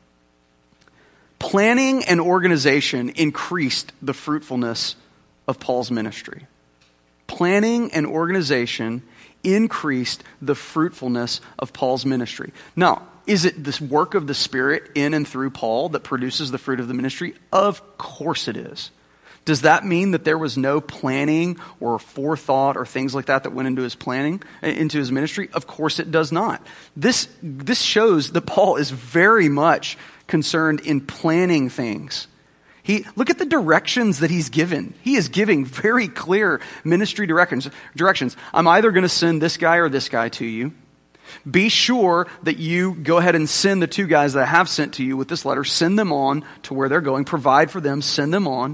Planning and organization increased the fruitfulness of Paul's ministry. Planning and organization increased the fruitfulness of Paul's ministry. Now, is it this work of the Spirit in and through Paul that produces the fruit of the ministry? Of course it is. Does that mean that there was no planning or forethought or things like that went into his planning, into his ministry? Of course it does not. This shows that Paul is very much concerned in planning things. Look at the directions that he's given. He is giving very clear ministry directions. I'm either going to send this guy or this guy to you. Be sure that you go ahead and send the two guys that I have sent to you with this letter. Send them on to where they're going. Provide for them. Send them on.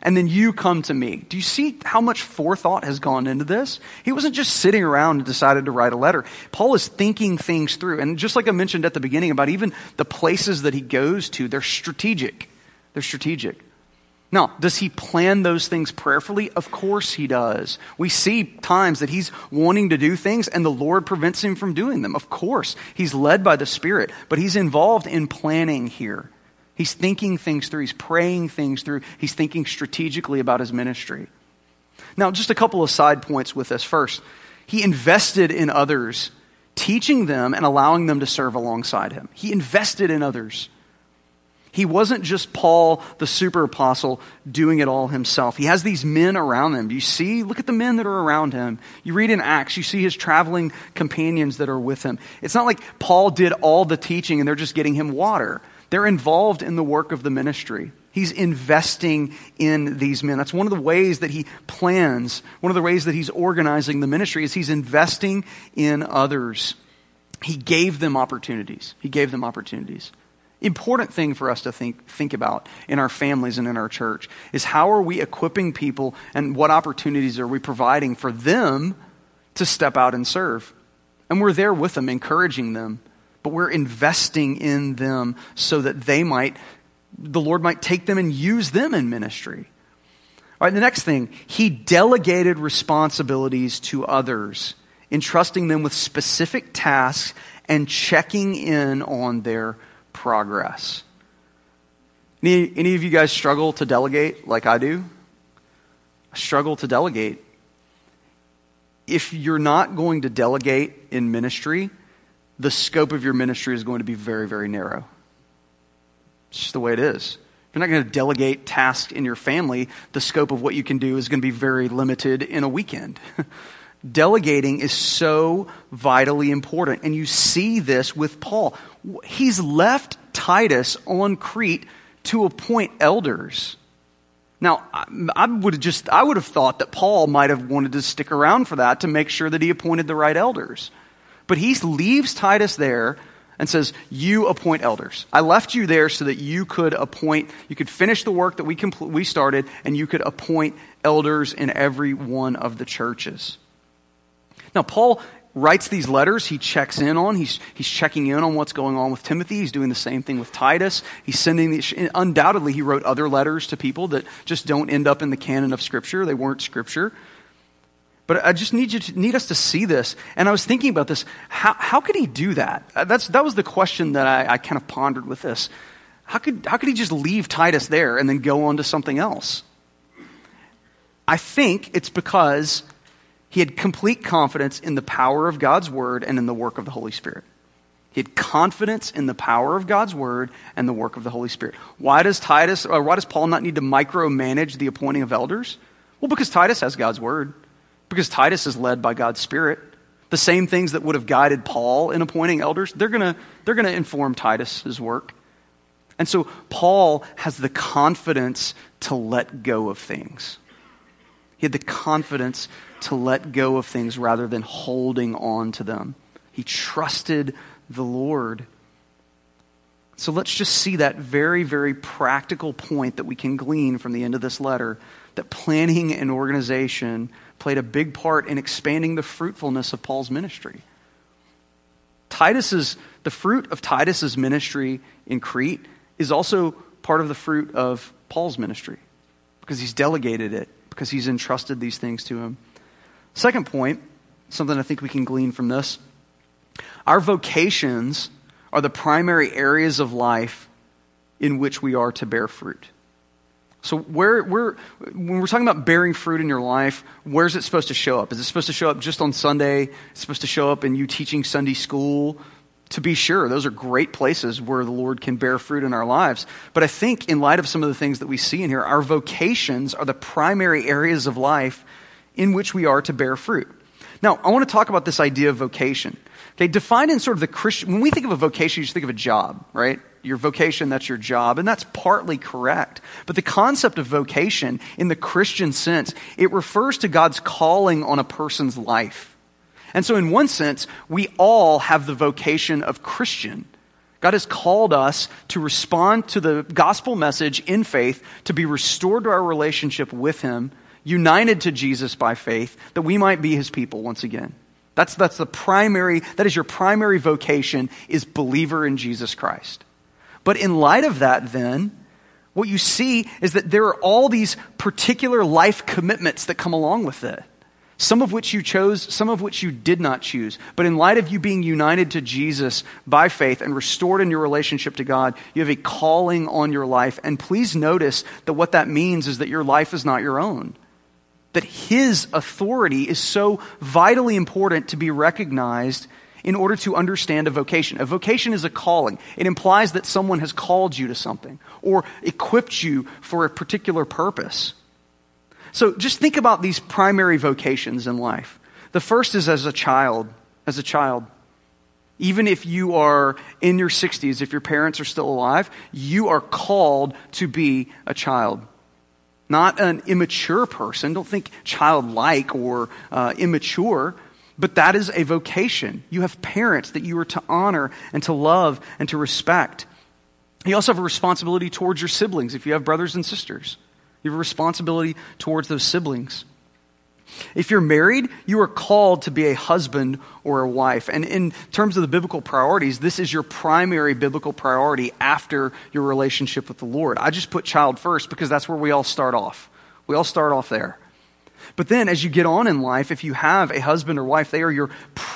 and then you come to me. Do you see how much forethought has gone into this? He wasn't just sitting around and decided to write a letter. Paul is thinking things through. And just like I mentioned at the beginning about even the places that he goes to, they're strategic. They're strategic. Now, does he plan those things prayerfully? Of course he does. We see times that he's wanting to do things and the Lord prevents him from doing them. Of course, he's led by the Spirit, but he's involved in planning here. He's thinking things through. He's praying things through. He's thinking strategically about his ministry. Now, just a couple of side points with this. First, he invested in others, teaching them and allowing them to serve alongside him. He invested in others. He wasn't just Paul, the super apostle, doing it all himself. He has these men around him. Do you see? Look at the men that are around him. You read in Acts, you see his traveling companions that are with him. It's not like Paul did all the teaching and they're just getting him water. They're involved in the work of the ministry. He's investing in these men. That's one of the ways that he plans, one of the ways that he's organizing the ministry is he's investing in others. He gave them opportunities. He gave them opportunities. Important thing for us to think about in our families and in our church is how are we equipping people and what opportunities are we providing for them to step out and serve? And we're there with them, encouraging them, but we're investing in them so that the Lord might take them and use them in ministry. All right, the next thing, he delegated responsibilities to others, entrusting them with specific tasks and checking in on their progress. Any of you guys struggle to delegate like I do? I struggle to delegate. If you're not going to delegate in ministry, the scope of your ministry is going to be very, very narrow. It's just the way it is. If you're not going to delegate tasks in your family, the scope of what you can do is going to be very limited in a weekend. Delegating is so vitally important. And you see this with Paul. He's left Titus on Crete to appoint elders. Now, I would have thought that Paul might have wanted to stick around for that to make sure that he appointed the right elders. But he leaves Titus there and says, you appoint elders. I left you there so that you could finish the work that we started, and you could appoint elders in every one of the churches. Now, Paul writes these letters. He's checking in on what's going on with Timothy. He's doing the same thing with Titus. Undoubtedly, he wrote other letters to people that just don't end up in the canon of Scripture. They weren't Scripture. But I just need us to see this. And I was thinking about this. How could he do that? That was the question that I kind of pondered with this. How could he just leave Titus there and then go on to something else? I think it's because he had complete confidence in the power of God's word and in the work of the Holy Spirit. He had confidence in the power of God's word and the work of the Holy Spirit. Why does Paul not need to micromanage the appointing of elders? Well, because Titus has God's word. Because Titus is led by God's Spirit. The same things that would have guided Paul in appointing elders, they're going to inform Titus's work. And so Paul has the confidence to let go of things. He had the confidence to let go of things rather than holding on to them. He trusted the Lord. So let's just see that very, very practical point that we can glean from the end of this letter, that planning and organization played a big part in expanding the fruitfulness of Paul's ministry. The fruit of Titus's ministry in Crete is also part of the fruit of Paul's ministry, because he's delegated it, because he's entrusted these things to him. Second point, something I think we can glean from this, our vocations are the primary areas of life in which we are to bear fruit. So when we're talking about bearing fruit in your life, where's it supposed to show up? Is it supposed to show up just on Sunday? Is it supposed to show up in you teaching Sunday school? To be sure, those are great places where the Lord can bear fruit in our lives. But I think in light of some of the things that we see in here, our vocations are the primary areas of life in which we are to bear fruit. Now, I want to talk about this idea of vocation. Okay, defined in sort of the Christian, when we think of a vocation, you just think of a job, right? Your vocation, that's your job, and that's partly correct. But the concept of vocation in the Christian sense, it refers to God's calling on a person's life. And so in one sense, we all have the vocation of Christian. God has called us to respond to the gospel message in faith, to be restored to our relationship with him, united to Jesus by faith, that we might be his people once again. That is your primary vocation, is believer in Jesus Christ. But in light of that then, what you see is that there are all these particular life commitments that come along with it. Some of which you chose, some of which you did not choose. But in light of you being united to Jesus by faith and restored in your relationship to God, you have a calling on your life. And please notice that what that means is that your life is not your own. That his authority is so vitally important to be recognized in order to understand a vocation. A vocation is a calling. It implies that someone has called you to something or equipped you for a particular purpose. So just think about these primary vocations in life. The first is as a child. As a child. Even if you are in your 60s, if your parents are still alive, you are called to be a child. Not an immature person. Don't think childlike or immature. But that is a vocation. You have parents that you are to honor and to love and to respect. You also have a responsibility towards your siblings if you have brothers and sisters. You have a responsibility towards those siblings. If you're married, you are called to be a husband or a wife. And in terms of the biblical priorities, this is your primary biblical priority after your relationship with the Lord. I just put child first because that's where we all start off. We all start off there. But then as you get on in life, if you have a husband or wife, you're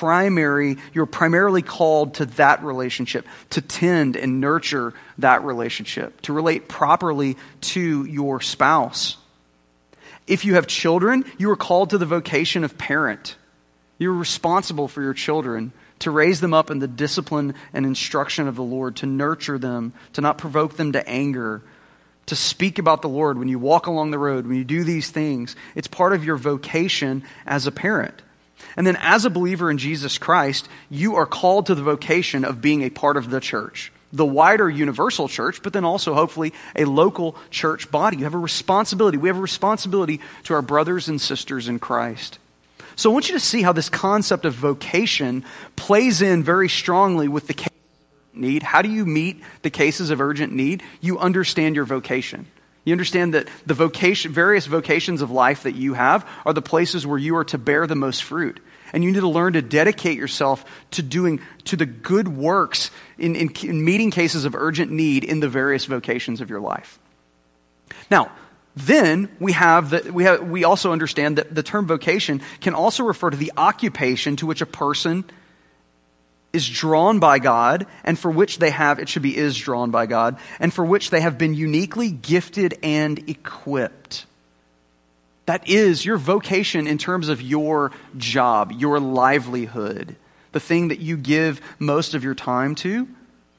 primarily called to that relationship, to tend and nurture that relationship, to relate properly to your spouse. If you have children, you are called to the vocation of parent. You're responsible for your children, to raise them up in the discipline and instruction of the Lord, to nurture them, to not provoke them to anger, to speak about the Lord when you walk along the road, when you do these things. It's part of your vocation as a parent. And then as a believer in Jesus Christ, you are called to the vocation of being a part of the church. The wider universal church, but then also hopefully a local church body. You have a responsibility. We have a responsibility to our brothers and sisters in Christ. So I want you to see how this concept of vocation plays in very strongly with the case of need. How do you meet the cases of urgent need? You understand your vocation. You understand that the various vocations of life that you have are the places where you are to bear the most fruit. And you need to learn to dedicate yourself to the good works in meeting cases of urgent need in the various vocations of your life. Now, then we also understand that the term vocation can also refer to the occupation to which a person is drawn by God, and for which is drawn by God, and for which they have been uniquely gifted and equipped. That is your vocation in terms of your job, your livelihood, the thing that you give most of your time to.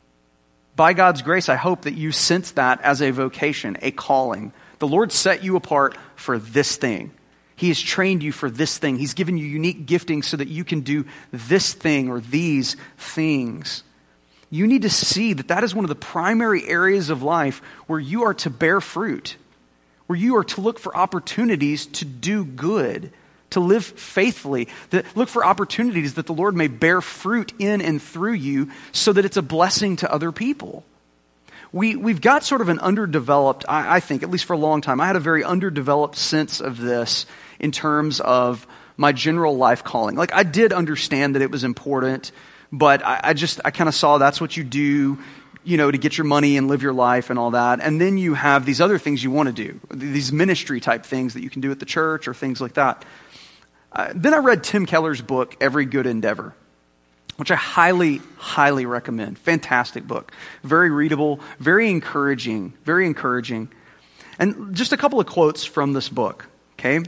By God's grace, I hope that you sense that as a vocation, a calling. The Lord set you apart for this thing. He has trained you for this thing. He's given you unique gifting so that you can do this thing or these things. You need to see that is one of the primary areas of life where you are to bear fruit, where you are to look for opportunities to do good, to live faithfully, to look for opportunities that the Lord may bear fruit in and through you so that it's a blessing to other people. We've got sort of an underdeveloped, I think, at least for a long time, I had a very underdeveloped sense of this in terms of my general life calling. Like, I did understand that it was important, but I kind of saw that's what you do, to get your money and live your life and all that. And then you have these other things you want to do, these ministry type things that you can do at the church or things like that. Then I read Tim Keller's book, Every Good Endeavor, which I highly, highly recommend. Fantastic book. Very readable, very encouraging. And just a couple of quotes from this book, okay?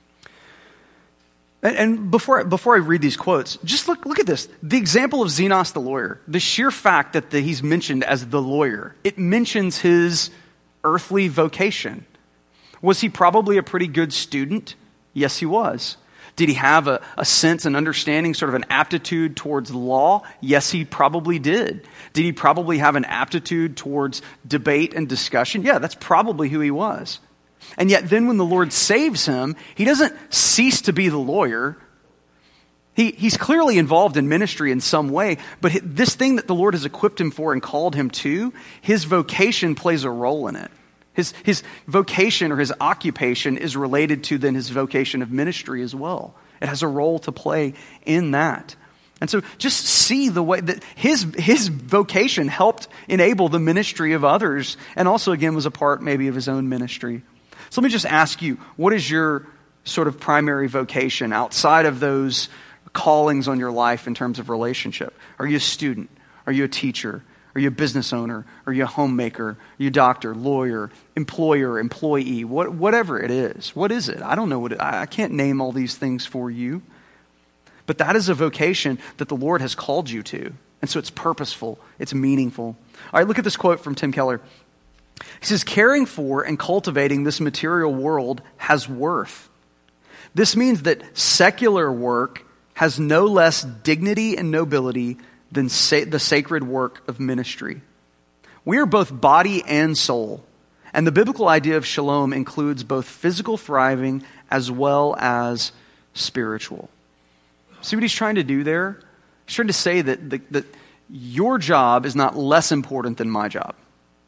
And before I read these quotes, just look at this. The example of Zenos the lawyer, the sheer fact that he's mentioned as the lawyer, it mentions his earthly vocation. Was he probably a pretty good student? Yes, he was. Did he have a sense and understanding, sort of an aptitude towards law? Yes, he probably did. Did he probably have an aptitude towards debate and discussion? Yeah, that's probably who he was. And yet then when the Lord saves him, he doesn't cease to be the lawyer. He's clearly involved in ministry in some way, but this thing that the Lord has equipped him for and called him to, his vocation plays a role in it. His vocation or his occupation is related to then his vocation of ministry as well. It has a role to play in that. And so just see the way that his vocation helped enable the ministry of others, and also again was a part maybe of his own ministry. So let me just ask you, what is your sort of primary vocation outside of those callings on your life in terms of relationship? Are you a student? Are you a teacher? Are you a business owner? Are you a homemaker? Are you a doctor, lawyer, employer, employee? Whatever it is. What is it? I don't know I can't name all these things for you. But that is a vocation that the Lord has called you to. And so it's purposeful. It's meaningful. All right, look at this quote from Tim Keller. He says, caring for and cultivating this material world has worth. This means that secular work has no less dignity and nobility than the sacred work of ministry. We are both body and soul, and the biblical idea of shalom includes both physical thriving as well as spiritual. See what he's trying to do there? He's trying to say that your job is not less important than my job.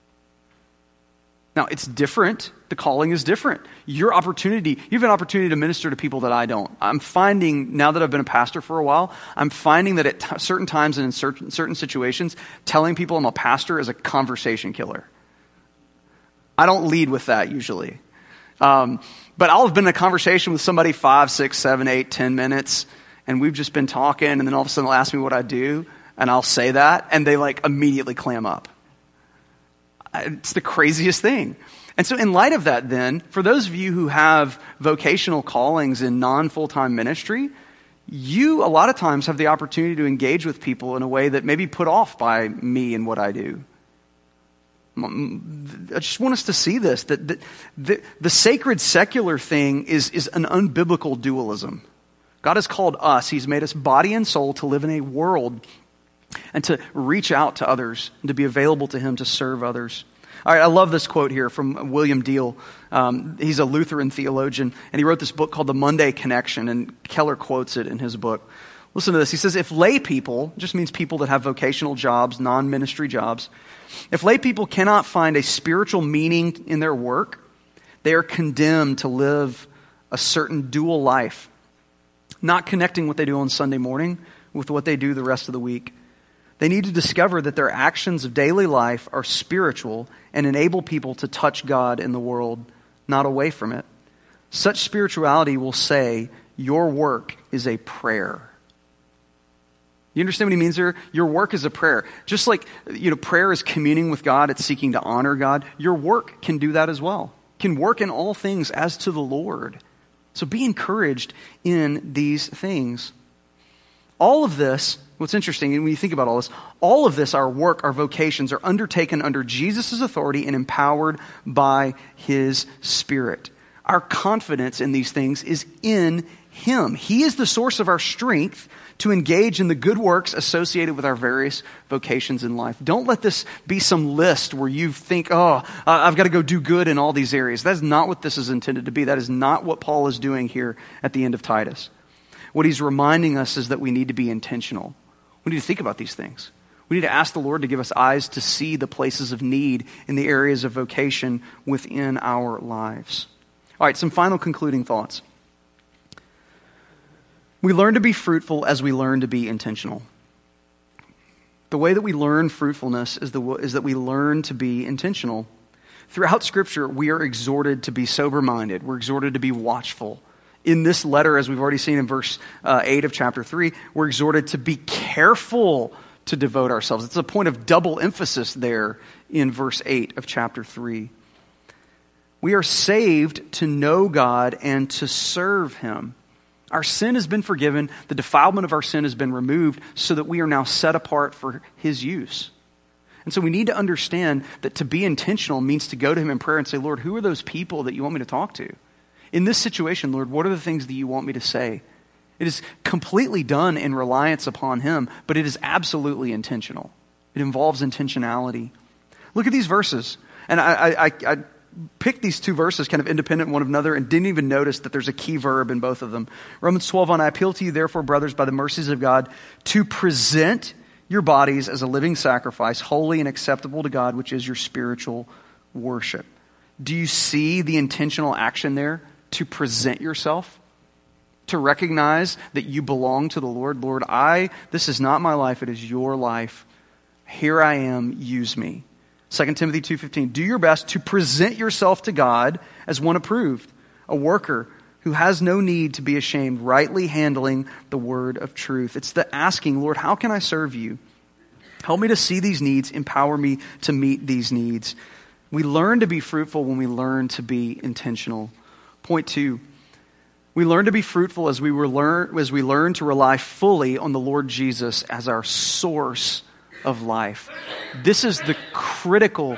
Now, it's different. The calling is different. You have an opportunity to minister to people that I don't. I'm finding, now that I've been a pastor for a while, I'm finding that at certain times and in certain situations, telling people I'm a pastor is a conversation killer. I don't lead with that usually. But I'll have been in a conversation with somebody 5, 6, 7, 8, 10 minutes, and we've just been talking, and then all of a sudden they'll ask me what I do, and I'll say that, and they immediately clam up. It's the craziest thing. And so in light of that then, for those of you who have vocational callings in non-full-time ministry, you a lot of times have the opportunity to engage with people in a way that may be put off by me and what I do. I just want us to see this, that the sacred secular thing is an unbiblical dualism. God has called us, He's made us body and soul to live in a world and to reach out to others and to be available to Him to serve others. All right, I love this quote here from William Deal. He's a Lutheran theologian, and he wrote this book called The Monday Connection, and Keller quotes it in his book. Listen to this. He says, if lay people, just means people that have vocational jobs, non-ministry jobs, if lay people cannot find a spiritual meaning in their work, they are condemned to live a certain dual life, not connecting what they do on Sunday morning with what they do the rest of the week. They need to discover that their actions of daily life are spiritual and enable people to touch God in the world, not away from it. Such spirituality will say, your work is a prayer. You understand what he means there? Your work is a prayer. Just like, prayer is communing with God, it's seeking to honor God. Your work can do that as well. Can work in all things as to the Lord. So be encouraged in these things. All of this, what's interesting, and when you think about all of this, our work, our vocations are undertaken under Jesus' authority and empowered by His Spirit. Our confidence in these things is in Him. He is the source of our strength to engage in the good works associated with our various vocations in life. Don't let this be some list where you think, I've got to go do good in all these areas. That's not what this is intended to be. That is not what Paul is doing here at the end of Titus. What he's reminding us is that we need to be intentional. We need to think about these things. We need to ask the Lord to give us eyes to see the places of need in the areas of vocation within our lives. All right, some final concluding thoughts. We learn to be fruitful as we learn to be intentional. The way that we learn fruitfulness is that we learn to be intentional. Throughout Scripture, we are exhorted to be sober-minded. We're exhorted to be watchful. In this letter, as we've already seen in verse 8 of chapter 3, we're exhorted to be careful to devote ourselves. It's a point of double emphasis there in verse 8 of chapter 3. We are saved to know God and to serve Him. Our sin has been forgiven. The defilement of our sin has been removed so that we are now set apart for His use. And so we need to understand that to be intentional means to go to Him in prayer and say, Lord, who are those people that you want me to talk to? In this situation, Lord, what are the things that you want me to say? It is completely done in reliance upon Him, but it is absolutely intentional. It involves intentionality. Look at these verses. And I picked these two verses kind of independent one of another and didn't even notice that there's a key verb in both of them. Romans 12:1, I appeal to you, therefore, brothers, by the mercies of God, to present your bodies as a living sacrifice, holy and acceptable to God, which is your spiritual worship. Do you see the intentional action there? To present yourself? To recognize that you belong to the Lord. Lord, this is not my life, it is your life. Here I am, use me. 2 Timothy 2:15, do your best to present yourself to God as one approved, a worker who has no need to be ashamed, rightly handling the word of truth. It's the asking, Lord, how can I serve you? Help me to see these needs, empower me to meet these needs. We learn to be fruitful when we learn to be intentional. Point 2, we learn to be fruitful as we learn to rely fully on the Lord Jesus as our source of life. This is the critical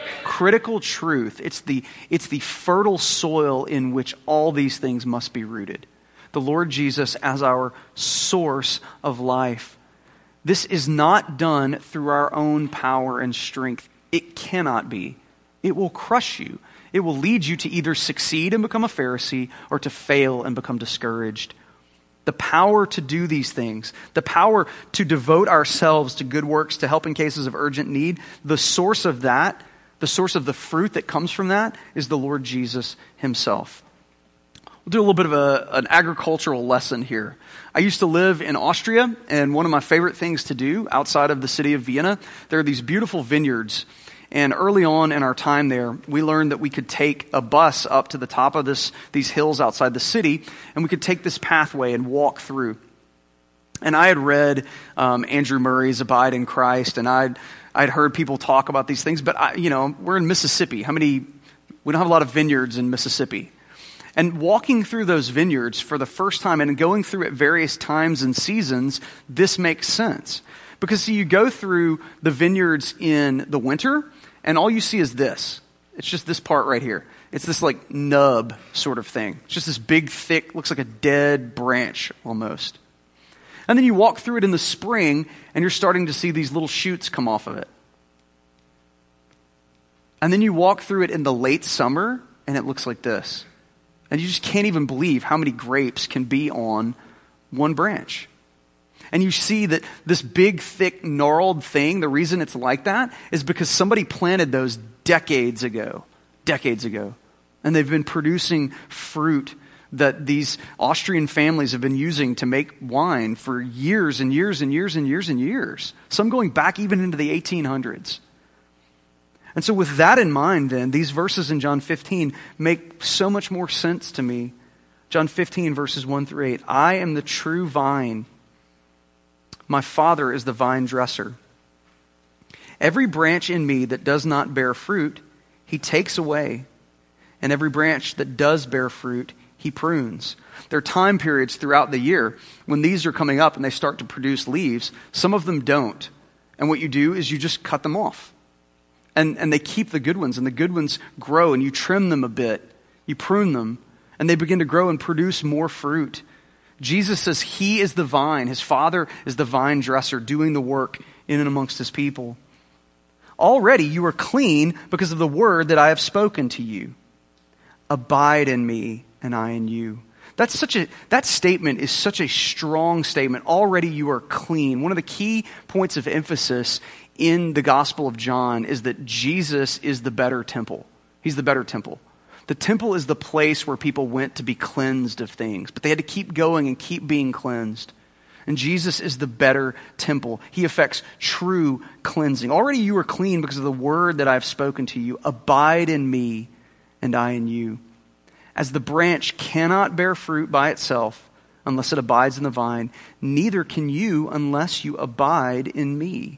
truth. It's the fertile soil in which all these things must be rooted. The Lord Jesus as our source of life. This is not done through our own power and strength. It cannot be. It will crush you. It will lead you to either succeed and become a Pharisee or to fail and become discouraged. The power to do these things, the power to devote ourselves to good works, to help in cases of urgent need, the source of that, the source of the fruit that comes from that is the Lord Jesus himself. We'll do a little bit of an agricultural lesson here. I used to live in Austria, and one of my favorite things to do outside of the city of Vienna, there are these beautiful vineyards. And early on in our time there, we learned that we could take a bus up to the top of these hills outside the city, and we could take this pathway and walk through. And I had read Andrew Murray's Abide in Christ, and I'd heard people talk about these things, but we're in Mississippi. We don't have a lot of vineyards in Mississippi. And walking through those vineyards for the first time and going through at various times and seasons, this makes sense. Because you go through the vineyards in the winter, and all you see is this. It's just this part right here. It's this like nub sort of thing. It's just this big, thick, looks like a dead branch almost. And then you walk through it in the spring, and you're starting to see these little shoots come off of it. And then you walk through it in the late summer, and it looks like this. And you just can't even believe how many grapes can be on one branch. And you see that this big, thick, gnarled thing, the reason it's like that is because somebody planted those decades ago. And they've been producing fruit that these Austrian families have been using to make wine for years and years and years and years and years. Some going back even into the 1800s. And so with that in mind then, these verses in John 15 make so much more sense to me. John 15 verses 1-8. I am the true vine. My Father is the vine dresser. Every branch in me that does not bear fruit, he takes away. And every branch that does bear fruit, he prunes. There are time periods throughout the year when these are coming up and they start to produce leaves. Some of them don't. And what you do is you just cut them off. And they keep the good ones, and the good ones grow, and you trim them a bit. You prune them, and they begin to grow and produce more fruit. Jesus says he is the vine. His Father is the vine dresser doing the work in and amongst his people. Already you are clean because of the word that I have spoken to you. Abide in me and I in you. That statement is such a strong statement. Already you are clean. One of the key points of emphasis in the Gospel of John is that Jesus is the better temple. He's the better temple. The temple is the place where people went to be cleansed of things, but they had to keep going and keep being cleansed. And Jesus is the better temple. He effects true cleansing. Already you are clean because of the word that I have spoken to you. Abide in me and I in you. As the branch cannot bear fruit by itself unless it abides in the vine, neither can you unless you abide in me.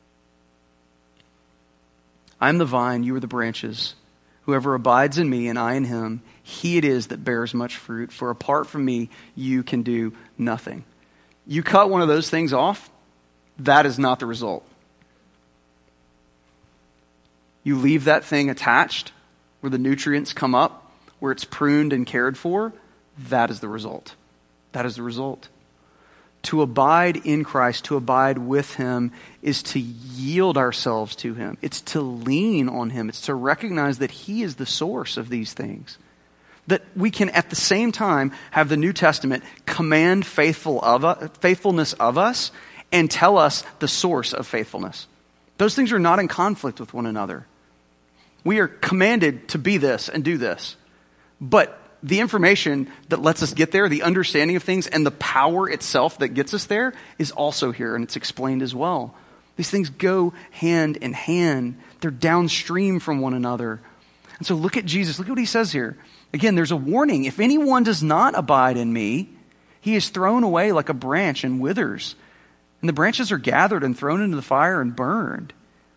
I am the vine, you are the branches. Whoever abides in me and I in him, he it is that bears much fruit. For apart from me, you can do nothing. You cut one of those things off, that is not the result. You leave that thing attached where the nutrients come up, where it's pruned and cared for, that is the result. That is the result. To abide in Christ, to abide with him, is to yield ourselves to him. It's to lean on him. It's to recognize that he is the source of these things. That we can at the same time have the New Testament command faithfulness of us and tell us the source of faithfulness. Those things are not in conflict with one another. We are commanded to be this and do this. But the information that lets us get there, the understanding of things, and the power itself that gets us there is also here, and it's explained as well. These things go hand in hand. They're downstream from one another. And so look at Jesus. Look at what he says here. Again, there's a warning. If anyone does not abide in me, he is thrown away like a branch and withers. And the branches are gathered and thrown into the fire and burned.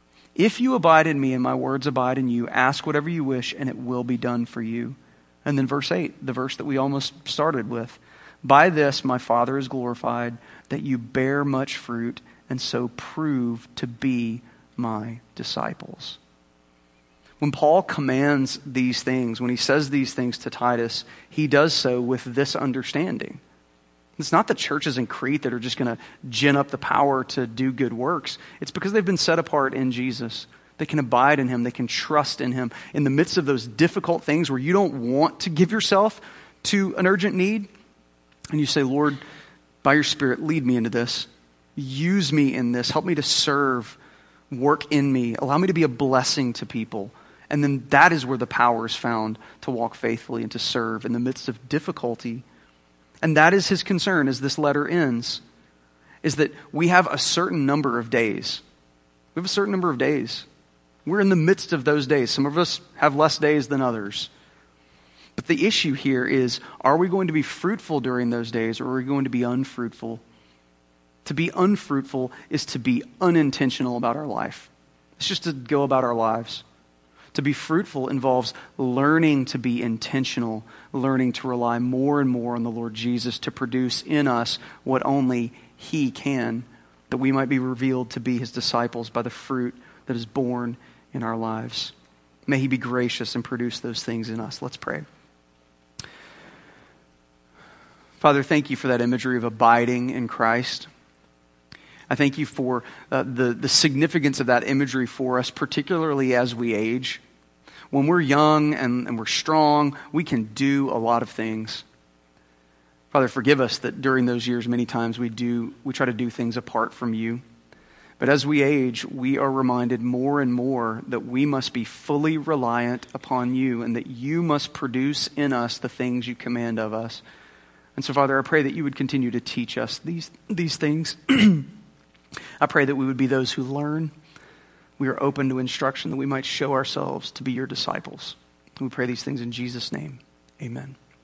If you abide in me and my words abide in you, ask whatever you wish, and it will be done for you. And then verse 8, the verse that we almost started with. By this my Father is glorified, that you bear much fruit, and so prove to be my disciples. When Paul commands these things, when he says these things to Titus, he does so with this understanding. It's not the churches in Crete that are just going to gin up the power to do good works. It's because they've been set apart in Jesus. They can abide in him. They can trust in him. In the midst of those difficult things where you don't want to give yourself to an urgent need, and you say, Lord, by your Spirit, lead me into this. Use me in this. Help me to serve. Work in me. Allow me to be a blessing to people. And then that is where the power is found to walk faithfully and to serve in the midst of difficulty. And that is his concern as this letter ends, is that we have a certain number of days. We have a certain number of days. We're in the midst of those days. Some of us have less days than others. But the issue here is, are we going to be fruitful during those days, or are we going to be unfruitful? To be unfruitful is to be unintentional about our life. It's just to go about our lives. To be fruitful involves learning to be intentional, learning to rely more and more on the Lord Jesus to produce in us what only he can, that we might be revealed to be his disciples by the fruit that is born in our lives. May he be gracious and produce those things in us. Let's pray. Father, thank you for that imagery of abiding in Christ. I thank you for the significance of that imagery for us, particularly as we age. When we're young and we're strong, we can do a lot of things. Father, forgive us that during those years, many times we try to do things apart from you. But as we age, we are reminded more and more that we must be fully reliant upon you and that you must produce in us the things you command of us. And so, Father, I pray that you would continue to teach us these things. I pray that we would be those who learn. We are open to instruction, that we might show ourselves to be your disciples. We pray these things in Jesus' name. Amen.